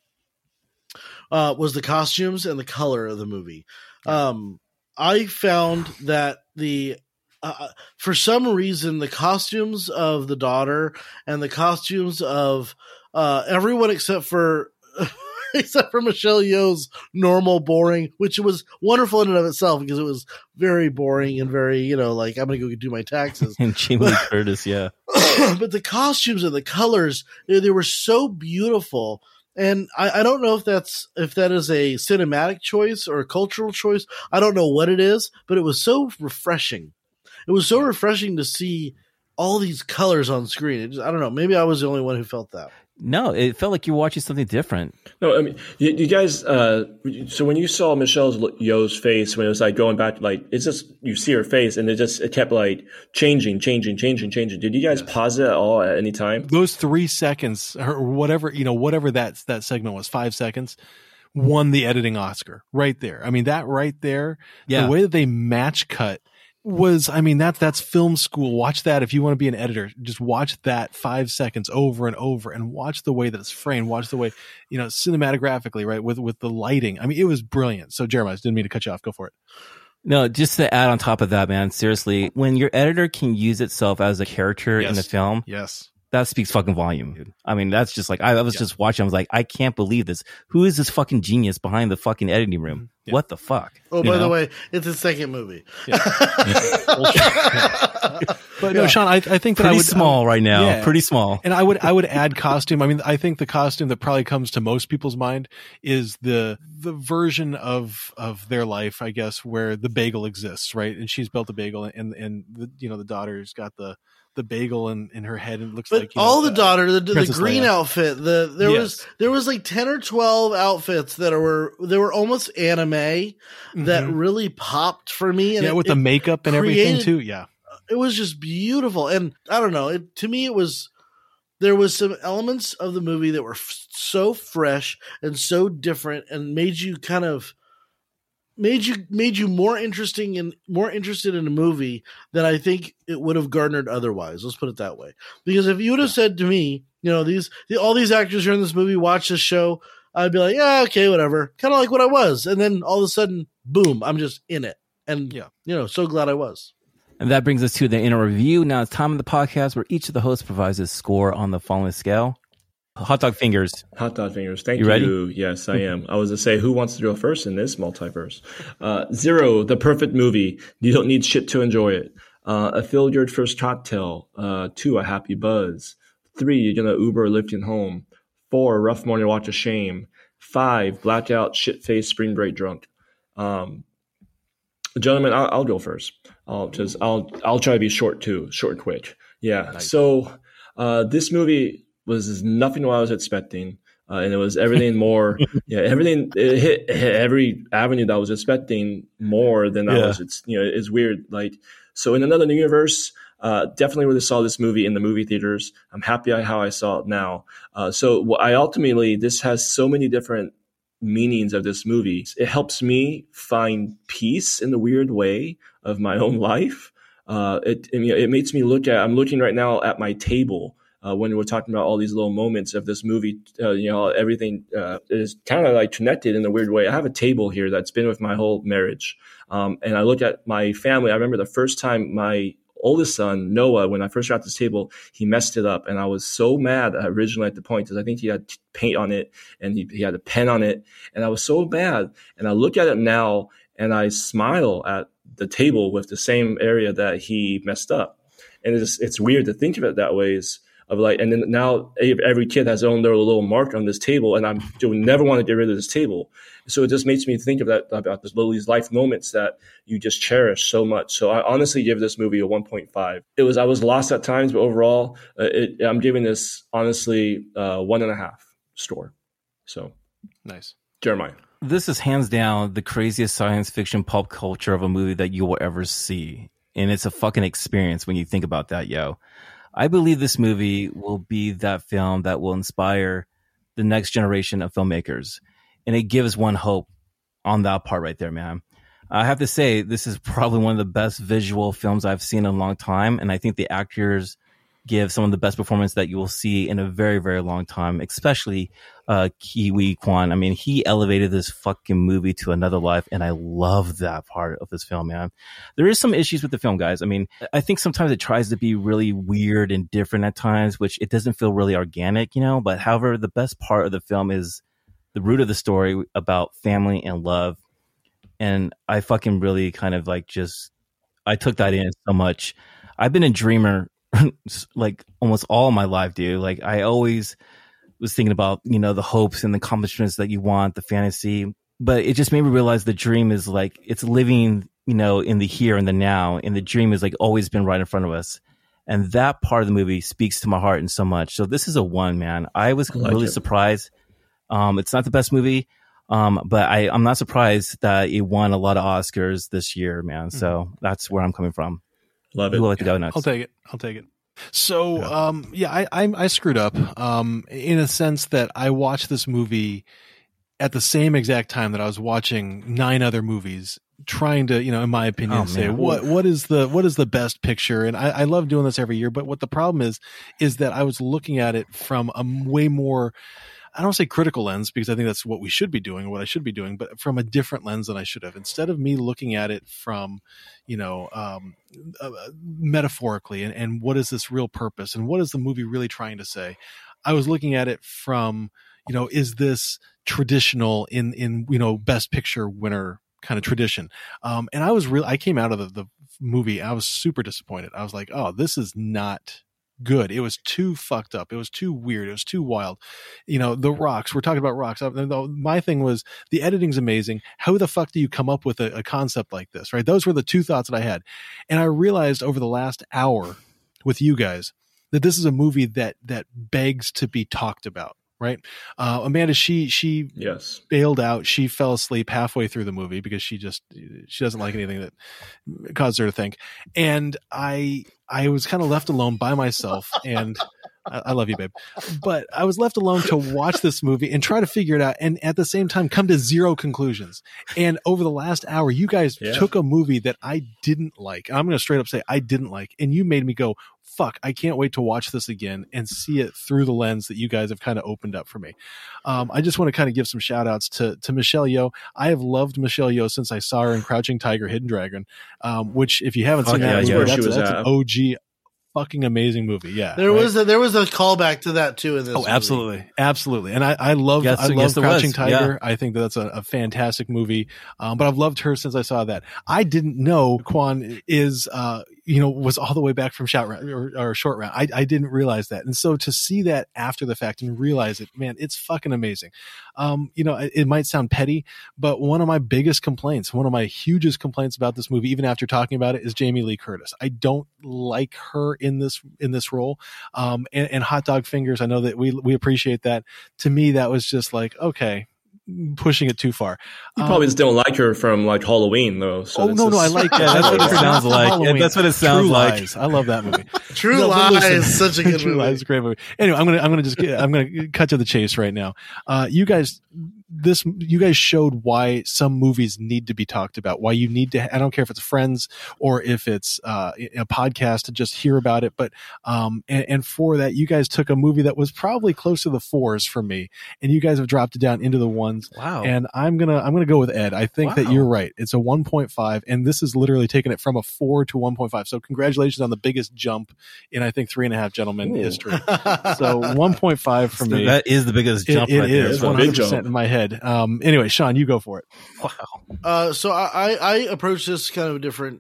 [SPEAKER 2] Uh, was the costumes and the color of the movie. Um, I found that the uh, for some reason the costumes of the daughter and the costumes of uh, everyone except for except for Michelle Yeoh's normal boring, which was wonderful in and of itself because it was very boring and very, you know, like I'm gonna go do my taxes.
[SPEAKER 3] And Jamie Lee Curtis, yeah.
[SPEAKER 2] But the costumes and the colors, they, they were so beautiful. And I, I don't know if that's if that is a cinematic choice or a cultural choice. I don't know what it is, but it was so refreshing. It was so refreshing to see all these colors on screen. It just, I don't know. Maybe I was the only one who felt that.
[SPEAKER 3] No, it felt like you're watching something different.
[SPEAKER 4] No, I mean, you, you guys. Uh, so when you saw Michelle Yeoh's face, when it was like going back, like it's just you see her face, and it just it kept like changing, changing, changing, changing. Did you guys yes. pause it at all at any time?
[SPEAKER 5] Those three seconds, or whatever you know, whatever that that segment was, five seconds, won the editing Oscar right there. I mean, that right there, yeah. The way that they match cut was, I mean, that that's film school. Watch that if you want to be an editor. Just watch that five seconds over and over, and watch the way that it's framed. Watch the way, you know, cinematographically, right, with with the lighting. I mean, it was brilliant. So, Jeremiah, I didn't mean to cut you off. Go for it.
[SPEAKER 3] No, just to add on top of that, man. Seriously, when your editor can use itself as a character
[SPEAKER 5] yes.
[SPEAKER 3] in the film,
[SPEAKER 5] yes.
[SPEAKER 3] that speaks fucking volume, dude. I mean, that's just like, I, I was yeah. just watching. I was like, I can't believe this. Who is this fucking genius behind the fucking editing room? Yeah. What the fuck?
[SPEAKER 2] Oh,
[SPEAKER 3] you
[SPEAKER 2] by
[SPEAKER 3] know?
[SPEAKER 2] the way, it's his second movie.
[SPEAKER 5] Yeah. But no, Sean, I, I think that
[SPEAKER 3] pretty
[SPEAKER 5] I would,
[SPEAKER 3] small
[SPEAKER 5] I would,
[SPEAKER 3] right now.
[SPEAKER 5] Yeah.
[SPEAKER 3] Pretty small.
[SPEAKER 5] And I would, I would add costume. I mean, I think the costume that probably comes to most people's mind is the, the version of, of their life, I guess, where the bagel exists, right? And she's built a bagel, and, and the, you know, the daughter's got the, the bagel in, in her head, and it looks
[SPEAKER 2] but
[SPEAKER 5] like you
[SPEAKER 2] all
[SPEAKER 5] know,
[SPEAKER 2] the daughter, the, the green
[SPEAKER 5] Leia.
[SPEAKER 2] outfit, the there
[SPEAKER 5] yes.
[SPEAKER 2] was there was like ten or twelve outfits that were they were almost anime mm-hmm. that really popped for me. And
[SPEAKER 5] yeah,
[SPEAKER 2] it,
[SPEAKER 5] with the makeup and
[SPEAKER 2] created,
[SPEAKER 5] everything too. Yeah,
[SPEAKER 2] it was just beautiful, and I don't know. It, to me, it was there was some elements of the movie that were f- so fresh and so different, and made you kind of. Made you made you more interesting and more interested in a movie than I think it would have garnered otherwise. Let's put it that way. Because if you would have yeah. said to me, you know, these the, all these actors are in this movie, watch this show, I'd be like, yeah, okay, whatever. Kind of like what I was, and then all of a sudden, boom, I'm just in it, and yeah, you know, so glad I was.
[SPEAKER 3] And that brings us to the inner review. Now it's time of the podcast where each of the hosts provides a score on the following scale. Hot dog fingers.
[SPEAKER 4] Hot dog fingers. Thank
[SPEAKER 3] you.
[SPEAKER 4] You.
[SPEAKER 3] Ready?
[SPEAKER 4] Yes, I am. I was to say, who wants to go first in this multiverse? Uh, zero, the perfect movie. You don't need shit to enjoy it. Uh, a filled first cocktail. Uh, two, a happy buzz. Three, you're gonna Uber or Lyft in home. Four, rough morning watch of shame. Five, blackout, shit-faced spring break drunk. Um, gentlemen, I'll, I'll go first. I'll just I'll I'll try to be short too, short and quick. Yeah. Nice. So uh, this movie was nothing what I was expecting, uh, and it was everything more. yeah, everything it hit, it hit every avenue that I was expecting more than I yeah. was. It's you know it's weird. Like so, in another universe, uh, definitely would have saw this movie in the movie theaters. I'm happy how I saw it now. Uh, so I ultimately this has so many different meanings of this movie. It helps me find peace in the weird way of my own life. Uh, it it, it makes me look at. I'm looking right now at my table. Uh, when we're talking about all these little moments of this movie, uh, you know, everything uh, is kind of like connected in a weird way. I have a table here that's been with my whole marriage. Um, and I look at my family. I remember the first time my oldest son, Noah, when I first got this table, he messed it up. And I was so mad originally at the point because I think he had paint on it and he, he had a pen on it. And I was so bad. And I look at it now and I smile at the table with the same area that he messed up. And it's, it's weird to think of it that way is, of like, and then now every kid has their own little, little mark on this table, and I do never want to get rid of this table. So it just makes me think of that about this, these life moments that you just cherish so much. So I honestly give this movie a one point five. It was I was lost at times, but overall, uh, it, I'm giving this honestly uh, one and a half star. So
[SPEAKER 5] nice,
[SPEAKER 4] Jeremiah.
[SPEAKER 3] This is hands down the craziest science fiction pulp culture of a movie that you will ever see, and it's a fucking experience when you think about that, yo. I believe this movie will be that film that will inspire the next generation of filmmakers. And it gives one hope on that part right there, man. I have to say, this is probably one of the best visual films I've seen in a long time. And I think the actors give some of the best performance that you will see in a very, very long time, especially uh, Ke Huy Quan. I mean, he elevated this fucking movie to another life. And I love that part of this film, man. There is some issues with the film, guys. I mean, I think sometimes it tries to be really weird and different at times, which it doesn't feel really organic, you know. But however, the best part of the film is the root of the story about family and love. And I fucking really kind of like just, I took that in so much. I've been a dreamer like almost all my life, dude. Like I always was thinking about, you know, the hopes and the accomplishments that you want, the fantasy, but it just made me realize the dream is like, it's living, you know, in the here and the now. And the dream is like always been right in front of us. And that part of the movie speaks to my heart in so much. So this is a one, man. I was I like really it. surprised. Um, it's not the best movie, um, but I, I'm not surprised that it won a lot of Oscars this year, man. So mm-hmm. that's where I'm coming from.
[SPEAKER 4] Love it.
[SPEAKER 3] Who would like to go next?
[SPEAKER 5] I'll take it. I'll take it. So, yeah. um, yeah, I, I, I screwed up, um, in a sense that I watched this movie at the same exact time that I was watching nine other movies, trying to, you know, in my opinion, oh, say what, what is the, what is the best picture? And I, I love doing this every year, but what the problem is, is that I was looking at it from a way more, I don't say critical lens, because I think that's what we should be doing, or what I should be doing, but from a different lens than I should have. Instead of me looking at it from, you know, um, uh, metaphorically, and, and what is this real purpose, and what is the movie really trying to say? I was looking at it from, you know, is this traditional in, in, you know, best picture winner kind of tradition? Um, and I was really, I came out of the, the movie, I was super disappointed. I was like, oh, this is not good. It was too fucked up. It was too weird. It was too wild. You know, the rocks, we're talking about rocks. My thing was the editing's amazing. How the fuck do you come up with a, a concept like this, right? Those were the two thoughts that I had. And I realized over the last hour with you guys that this is a movie that, that begs to be talked about. Right. Uh, Amanda, she, she
[SPEAKER 4] yes.
[SPEAKER 5] bailed out. She fell asleep halfway through the movie because she just, she doesn't like anything that caused her to think. And I, I was kind of left alone by myself, and I, I love you, babe, but I was left alone to watch this movie and try to figure it out. And at the same time, come to zero conclusions. And over the last hour, you guys yeah. took a movie that I didn't like. I'm going to straight up say I didn't like. And you made me go, fuck, I can't wait to watch this again and see it through the lens that you guys have kind of opened up for me. Um, I just want to kind of give some shout outs to, to Michelle Yeoh. I have loved Michelle Yeoh since I saw her in Crouching Tiger, Hidden Dragon, um, which if you haven't seen
[SPEAKER 3] oh,
[SPEAKER 5] that
[SPEAKER 3] yeah,
[SPEAKER 5] movie,
[SPEAKER 3] yeah.
[SPEAKER 5] that's,
[SPEAKER 4] was
[SPEAKER 5] that's
[SPEAKER 4] at.
[SPEAKER 5] an O G fucking amazing movie. Yeah.
[SPEAKER 2] There
[SPEAKER 5] right?
[SPEAKER 2] was a, there was a callback to that too in this
[SPEAKER 5] Oh,
[SPEAKER 2] movie.
[SPEAKER 5] absolutely. Absolutely. And I, I love,
[SPEAKER 3] yes,
[SPEAKER 5] I love
[SPEAKER 3] yes,
[SPEAKER 5] Crouching
[SPEAKER 3] was.
[SPEAKER 5] Tiger.
[SPEAKER 3] Yeah.
[SPEAKER 5] I think that that's a, a fantastic movie. Um, but I've loved her since I saw that. I didn't know Quan is, uh, you know, was all the way back from Shout Round or, or Short Round. I, I didn't realize that. And so to see that after the fact and realize it, man, it's fucking amazing. Um, you know, it, it might sound petty, but one of my biggest complaints, one of my hugest complaints about this movie, even after talking about it, is Jamie Lee Curtis. I don't like her in this, in this role. Um, and, and Hot Dog Fingers, I know that we, we appreciate that. To me, that was just like, okay, pushing it too far.
[SPEAKER 4] You probably
[SPEAKER 5] um,
[SPEAKER 4] just don't like her from like Halloween though. So
[SPEAKER 5] oh no, no, I like that.
[SPEAKER 3] That's what it sounds like. Yeah, that's what it sounds
[SPEAKER 5] True
[SPEAKER 3] like.
[SPEAKER 5] Lies. I love that movie.
[SPEAKER 2] True
[SPEAKER 5] no,
[SPEAKER 2] Lies
[SPEAKER 5] listen,
[SPEAKER 2] is such a good
[SPEAKER 5] True
[SPEAKER 2] movie.
[SPEAKER 5] Lies is a great movie. Anyway, I'm gonna, I'm gonna just, get, I'm gonna cut to the chase right now. Uh, you guys, this, you guys showed why some movies need to be talked about. Why you need to. I don't care if it's friends or if it's uh, a podcast to just hear about it. But um, and, and for that, you guys took a movie that was probably close to the fours for me, and you guys have dropped it down into the ones.
[SPEAKER 3] Wow.
[SPEAKER 5] And I'm gonna, I'm gonna go with Ed. I think
[SPEAKER 3] Wow.
[SPEAKER 5] that you're right. It's a one point five, and this is literally taking it from a four to one point five. So congratulations on the biggest jump in, I think, Three and a Half Gentlemen
[SPEAKER 4] Ooh.
[SPEAKER 5] history. So one point five for me.
[SPEAKER 3] That is the biggest jump
[SPEAKER 5] It, it
[SPEAKER 3] right there.
[SPEAKER 5] is
[SPEAKER 4] It's a
[SPEAKER 5] one
[SPEAKER 4] big
[SPEAKER 5] hundred percent
[SPEAKER 4] jump.
[SPEAKER 5] in my head. Um, anyway, Sean, you go for it.
[SPEAKER 3] Wow.
[SPEAKER 2] Uh, so I, I, I approach this kind of different.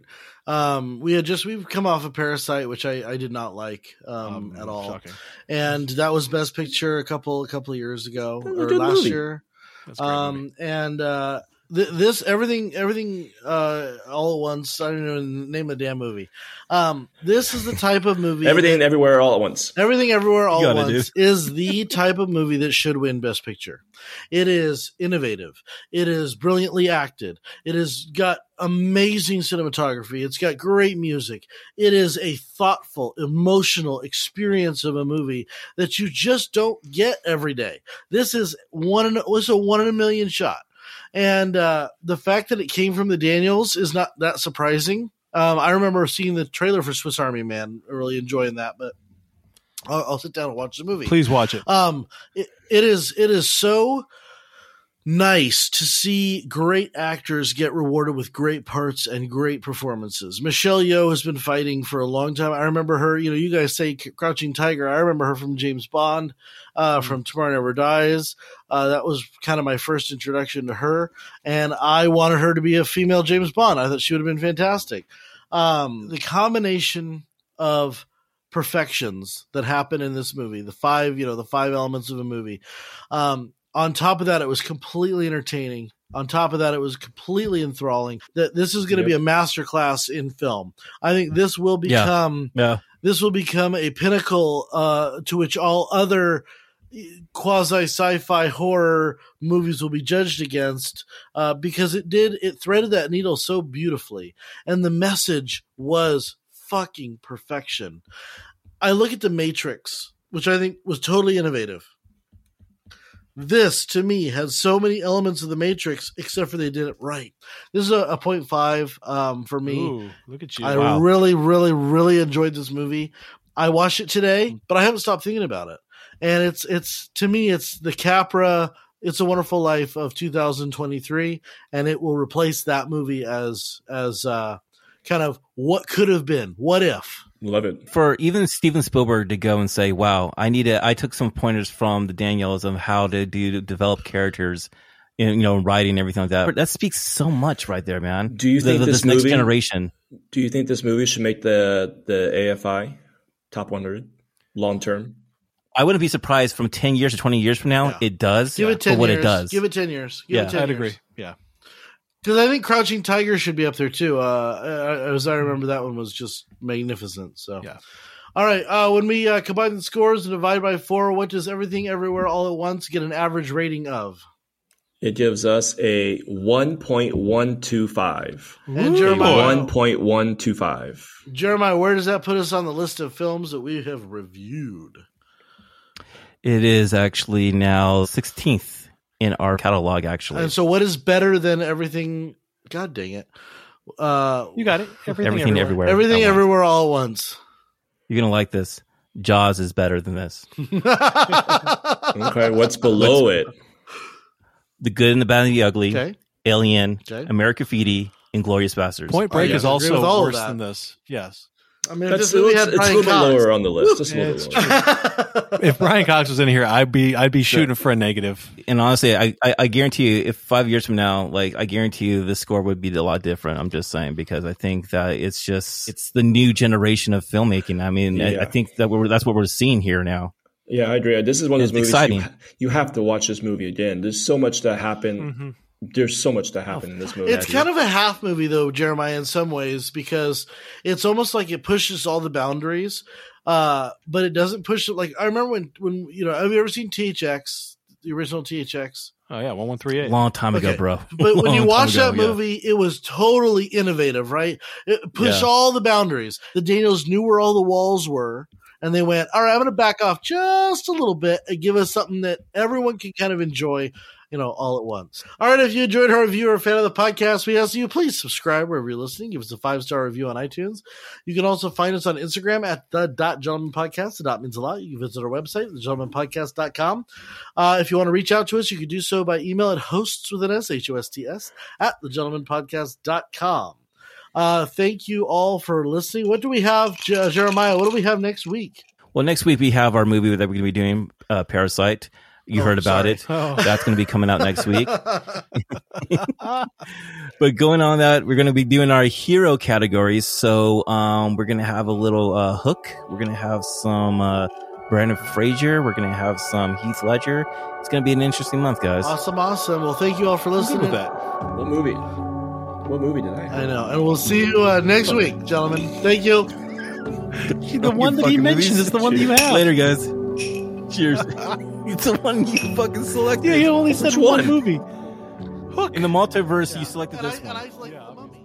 [SPEAKER 2] Um, we had just we've come off of Parasite, which I, I did not like um,
[SPEAKER 5] Um,
[SPEAKER 2] at all,
[SPEAKER 5] shocking.
[SPEAKER 2] and that was Best Picture a couple a couple of years ago
[SPEAKER 4] That was a
[SPEAKER 2] or
[SPEAKER 4] good
[SPEAKER 2] last
[SPEAKER 4] movie.
[SPEAKER 2] year.
[SPEAKER 5] That's a great movie.
[SPEAKER 2] Um, and uh, th- this everything everything uh, all at once. I don't even name the damn movie. Um, this is the type of movie.
[SPEAKER 4] Everything and everywhere all at once.
[SPEAKER 2] Everything Everywhere All
[SPEAKER 3] You
[SPEAKER 2] at
[SPEAKER 3] gotta
[SPEAKER 2] Once is the type of movie that should win Best Picture. It is innovative. It is brilliantly acted. It has got amazing cinematography. It's got great music. It is a thoughtful, emotional experience of a movie that you just don't get every day. This is one in, was a one in a million shot. And uh, the fact that it came from the Daniels is not that surprising. Um, I remember seeing the trailer for Swiss Army Man, really enjoying that, but I'll, I'll sit down and watch the movie.
[SPEAKER 5] Please watch it.
[SPEAKER 2] Um, it, it is it is so nice to see great actors get rewarded with great parts and great performances. Michelle Yeoh has been fighting for a long time. I remember her, you know, you guys say Crouching Tiger. I remember her from James Bond, uh, from Tomorrow Never Dies. Uh, that was kind of my first introduction to her. And I wanted her to be a female James Bond. I thought she would have been fantastic. Um, the combination of perfections that happen in this movie, the five, you know, the five elements of a movie. Um, on top of that, it was completely entertaining. On top of that, it was completely enthralling. That this is going to
[SPEAKER 4] Yep.
[SPEAKER 2] be a masterclass in film. I think this will
[SPEAKER 3] Yeah.
[SPEAKER 2] become
[SPEAKER 3] Yeah.
[SPEAKER 2] this will become a pinnacle uh, to which all other quasi sci-fi horror movies will be judged against, uh, because it did it threaded that needle so beautifully, and the message was fucking perfection. I look at The Matrix, which I think was totally innovative. This, to me, has so many elements of The Matrix, except for they did it right. This is a, a point five um, for me.
[SPEAKER 5] Ooh, look at you.
[SPEAKER 2] I
[SPEAKER 3] Wow.
[SPEAKER 2] really, really, really enjoyed this movie. I watched it today, but I haven't stopped thinking about it. And it's it's to me, it's the Capra, It's a Wonderful Life of two thousand twenty-three, and it will replace that movie as as uh, kind of what could have been, what if.
[SPEAKER 4] Love it.
[SPEAKER 3] For even Steven Spielberg to go and say, "Wow, I need to," I took some pointers from the Daniels of how to do to develop characters, in, you know, writing and everything like that. That speaks so much right there, man.
[SPEAKER 4] Do you
[SPEAKER 3] The-
[SPEAKER 4] think
[SPEAKER 3] the-
[SPEAKER 4] this
[SPEAKER 3] this next
[SPEAKER 4] movie-
[SPEAKER 3] generation?
[SPEAKER 4] Do you think this movie should make the the A F I top one hundred long term?
[SPEAKER 3] I wouldn't be surprised from ten years to twenty years from now.
[SPEAKER 2] Yeah.
[SPEAKER 3] It does.
[SPEAKER 2] Give it ten
[SPEAKER 3] for what
[SPEAKER 2] years.
[SPEAKER 3] it does.
[SPEAKER 2] Give it ten years. Give
[SPEAKER 3] Yeah,
[SPEAKER 2] it ten
[SPEAKER 5] I'd
[SPEAKER 2] years.
[SPEAKER 5] agree. Yeah.
[SPEAKER 2] Because I think Crouching Tiger should be up there too. Uh, as I remember, that one was just magnificent. So,
[SPEAKER 5] Yeah.
[SPEAKER 2] All right. Uh, when we uh, combine the scores and divide by four, what does Everything Everywhere All at Once get an average rating of?
[SPEAKER 4] It gives us a one point one two five.
[SPEAKER 2] And
[SPEAKER 4] A
[SPEAKER 2] Jeremiah,
[SPEAKER 4] one point one two five.
[SPEAKER 2] Jeremiah, where does that put us on the list of films that we have reviewed?
[SPEAKER 3] It is actually now sixteenth in our catalog. Actually,
[SPEAKER 2] And so, what is better than Everything? God dang it! Uh,
[SPEAKER 5] You got it. Everything,
[SPEAKER 3] everything
[SPEAKER 5] everywhere.
[SPEAKER 3] everywhere.
[SPEAKER 2] Everything
[SPEAKER 3] at once.
[SPEAKER 2] Everywhere All at Once.
[SPEAKER 3] You're gonna like this. Jaws is better than this.
[SPEAKER 4] Okay, what's below it?
[SPEAKER 3] The Good and the Bad and the Ugly,
[SPEAKER 2] Okay.
[SPEAKER 3] Alien,
[SPEAKER 2] Okay.
[SPEAKER 3] American Graffiti, Inglorious Bastards.
[SPEAKER 5] Point Break
[SPEAKER 2] yeah,
[SPEAKER 5] is
[SPEAKER 2] I agree
[SPEAKER 5] also
[SPEAKER 2] with all of
[SPEAKER 5] worse
[SPEAKER 2] that.
[SPEAKER 5] than this. Yes.
[SPEAKER 2] I mean, if
[SPEAKER 4] That's
[SPEAKER 2] this movie
[SPEAKER 4] it's,
[SPEAKER 2] had
[SPEAKER 4] it's a
[SPEAKER 2] Brian
[SPEAKER 4] little bit
[SPEAKER 2] Cox,
[SPEAKER 4] lower on the list. Just a
[SPEAKER 5] Yeah,
[SPEAKER 4] little
[SPEAKER 5] it's
[SPEAKER 4] bit lower.
[SPEAKER 5] If Brian Cox was in here, I'd be I'd be shooting for a negative.
[SPEAKER 3] And honestly, I, I, I guarantee you, if five years from now, like I guarantee you, the score would be a lot different. I'm just saying because I think that it's just it's the new generation of filmmaking. I mean, I,
[SPEAKER 4] Yeah.
[SPEAKER 3] I think that we're that's what we're seeing here now.
[SPEAKER 4] Yeah, I agree. This is one of
[SPEAKER 3] It's
[SPEAKER 4] those movies
[SPEAKER 3] exciting.
[SPEAKER 4] You, you have to watch this movie again. There's so much that happened.
[SPEAKER 5] Mm-hmm.
[SPEAKER 4] There's so much that happened in this movie.
[SPEAKER 2] It's kind of a half movie, though, Jeremiah, in some ways, because it's almost like it pushes all the boundaries, uh, but it doesn't push it. Like I remember when, when you know, have you ever seen T H X, the original T H X?
[SPEAKER 5] Oh yeah, one one three eight.
[SPEAKER 3] Long time ago,
[SPEAKER 2] Okay.
[SPEAKER 3] bro.
[SPEAKER 2] But when
[SPEAKER 3] Long
[SPEAKER 2] you
[SPEAKER 3] time
[SPEAKER 2] watch
[SPEAKER 3] ago,
[SPEAKER 2] that
[SPEAKER 3] yeah.
[SPEAKER 2] movie, it was totally innovative, right? It pushed
[SPEAKER 3] Yeah.
[SPEAKER 2] all the boundaries. The Daniels knew where all the walls were, and they went, all right, I'm going to back off just a little bit and give us something that everyone can kind of enjoy, you know, all at once. All right, if you enjoyed our review or a fan of the podcast, we ask you please subscribe wherever you're listening. Give us a five-star review on iTunes. You can also find us on Instagram at the dot gentleman podcast. The dot means a lot. You can visit our website, the gentleman podcast dot com. Uh, if you want to reach out to us, you can do so by email at hosts with an S, H O S T S, at the gentleman podcast dot com. Uh, thank you all for listening. What do we have, Je- Jeremiah? What do we have next week?
[SPEAKER 3] Well, next week we have our movie that we're going to be doing, uh, Parasite. You
[SPEAKER 2] Oh,
[SPEAKER 3] heard about
[SPEAKER 2] sorry.
[SPEAKER 3] it.
[SPEAKER 5] Oh.
[SPEAKER 3] That's going to be coming out next week. But going on that, we're going to be doing our hero categories. So um, we're going to have a little uh, Hook. We're going to have some uh, Brandon Fraser. We're going to have some Heath Ledger. It's going to be an interesting month, guys.
[SPEAKER 2] Awesome, awesome. Well, thank you all for
[SPEAKER 5] I'm good
[SPEAKER 2] listening.
[SPEAKER 5] with that.
[SPEAKER 4] What movie? What movie did I have?
[SPEAKER 2] I know. And we'll see you uh, next week, gentlemen. Thank you.
[SPEAKER 5] The one that he
[SPEAKER 3] fucking
[SPEAKER 5] mentioned
[SPEAKER 3] movies.
[SPEAKER 5] is the one that you have.
[SPEAKER 3] Later, guys. Cheers. It's the one you fucking selected.
[SPEAKER 5] Yeah, you only said
[SPEAKER 4] Which
[SPEAKER 5] one
[SPEAKER 4] one?
[SPEAKER 5] movie. Hook.
[SPEAKER 3] In the multiverse, you selected
[SPEAKER 2] And I,
[SPEAKER 3] this
[SPEAKER 2] and
[SPEAKER 3] one.
[SPEAKER 2] I like
[SPEAKER 5] Yeah,
[SPEAKER 2] the mummy.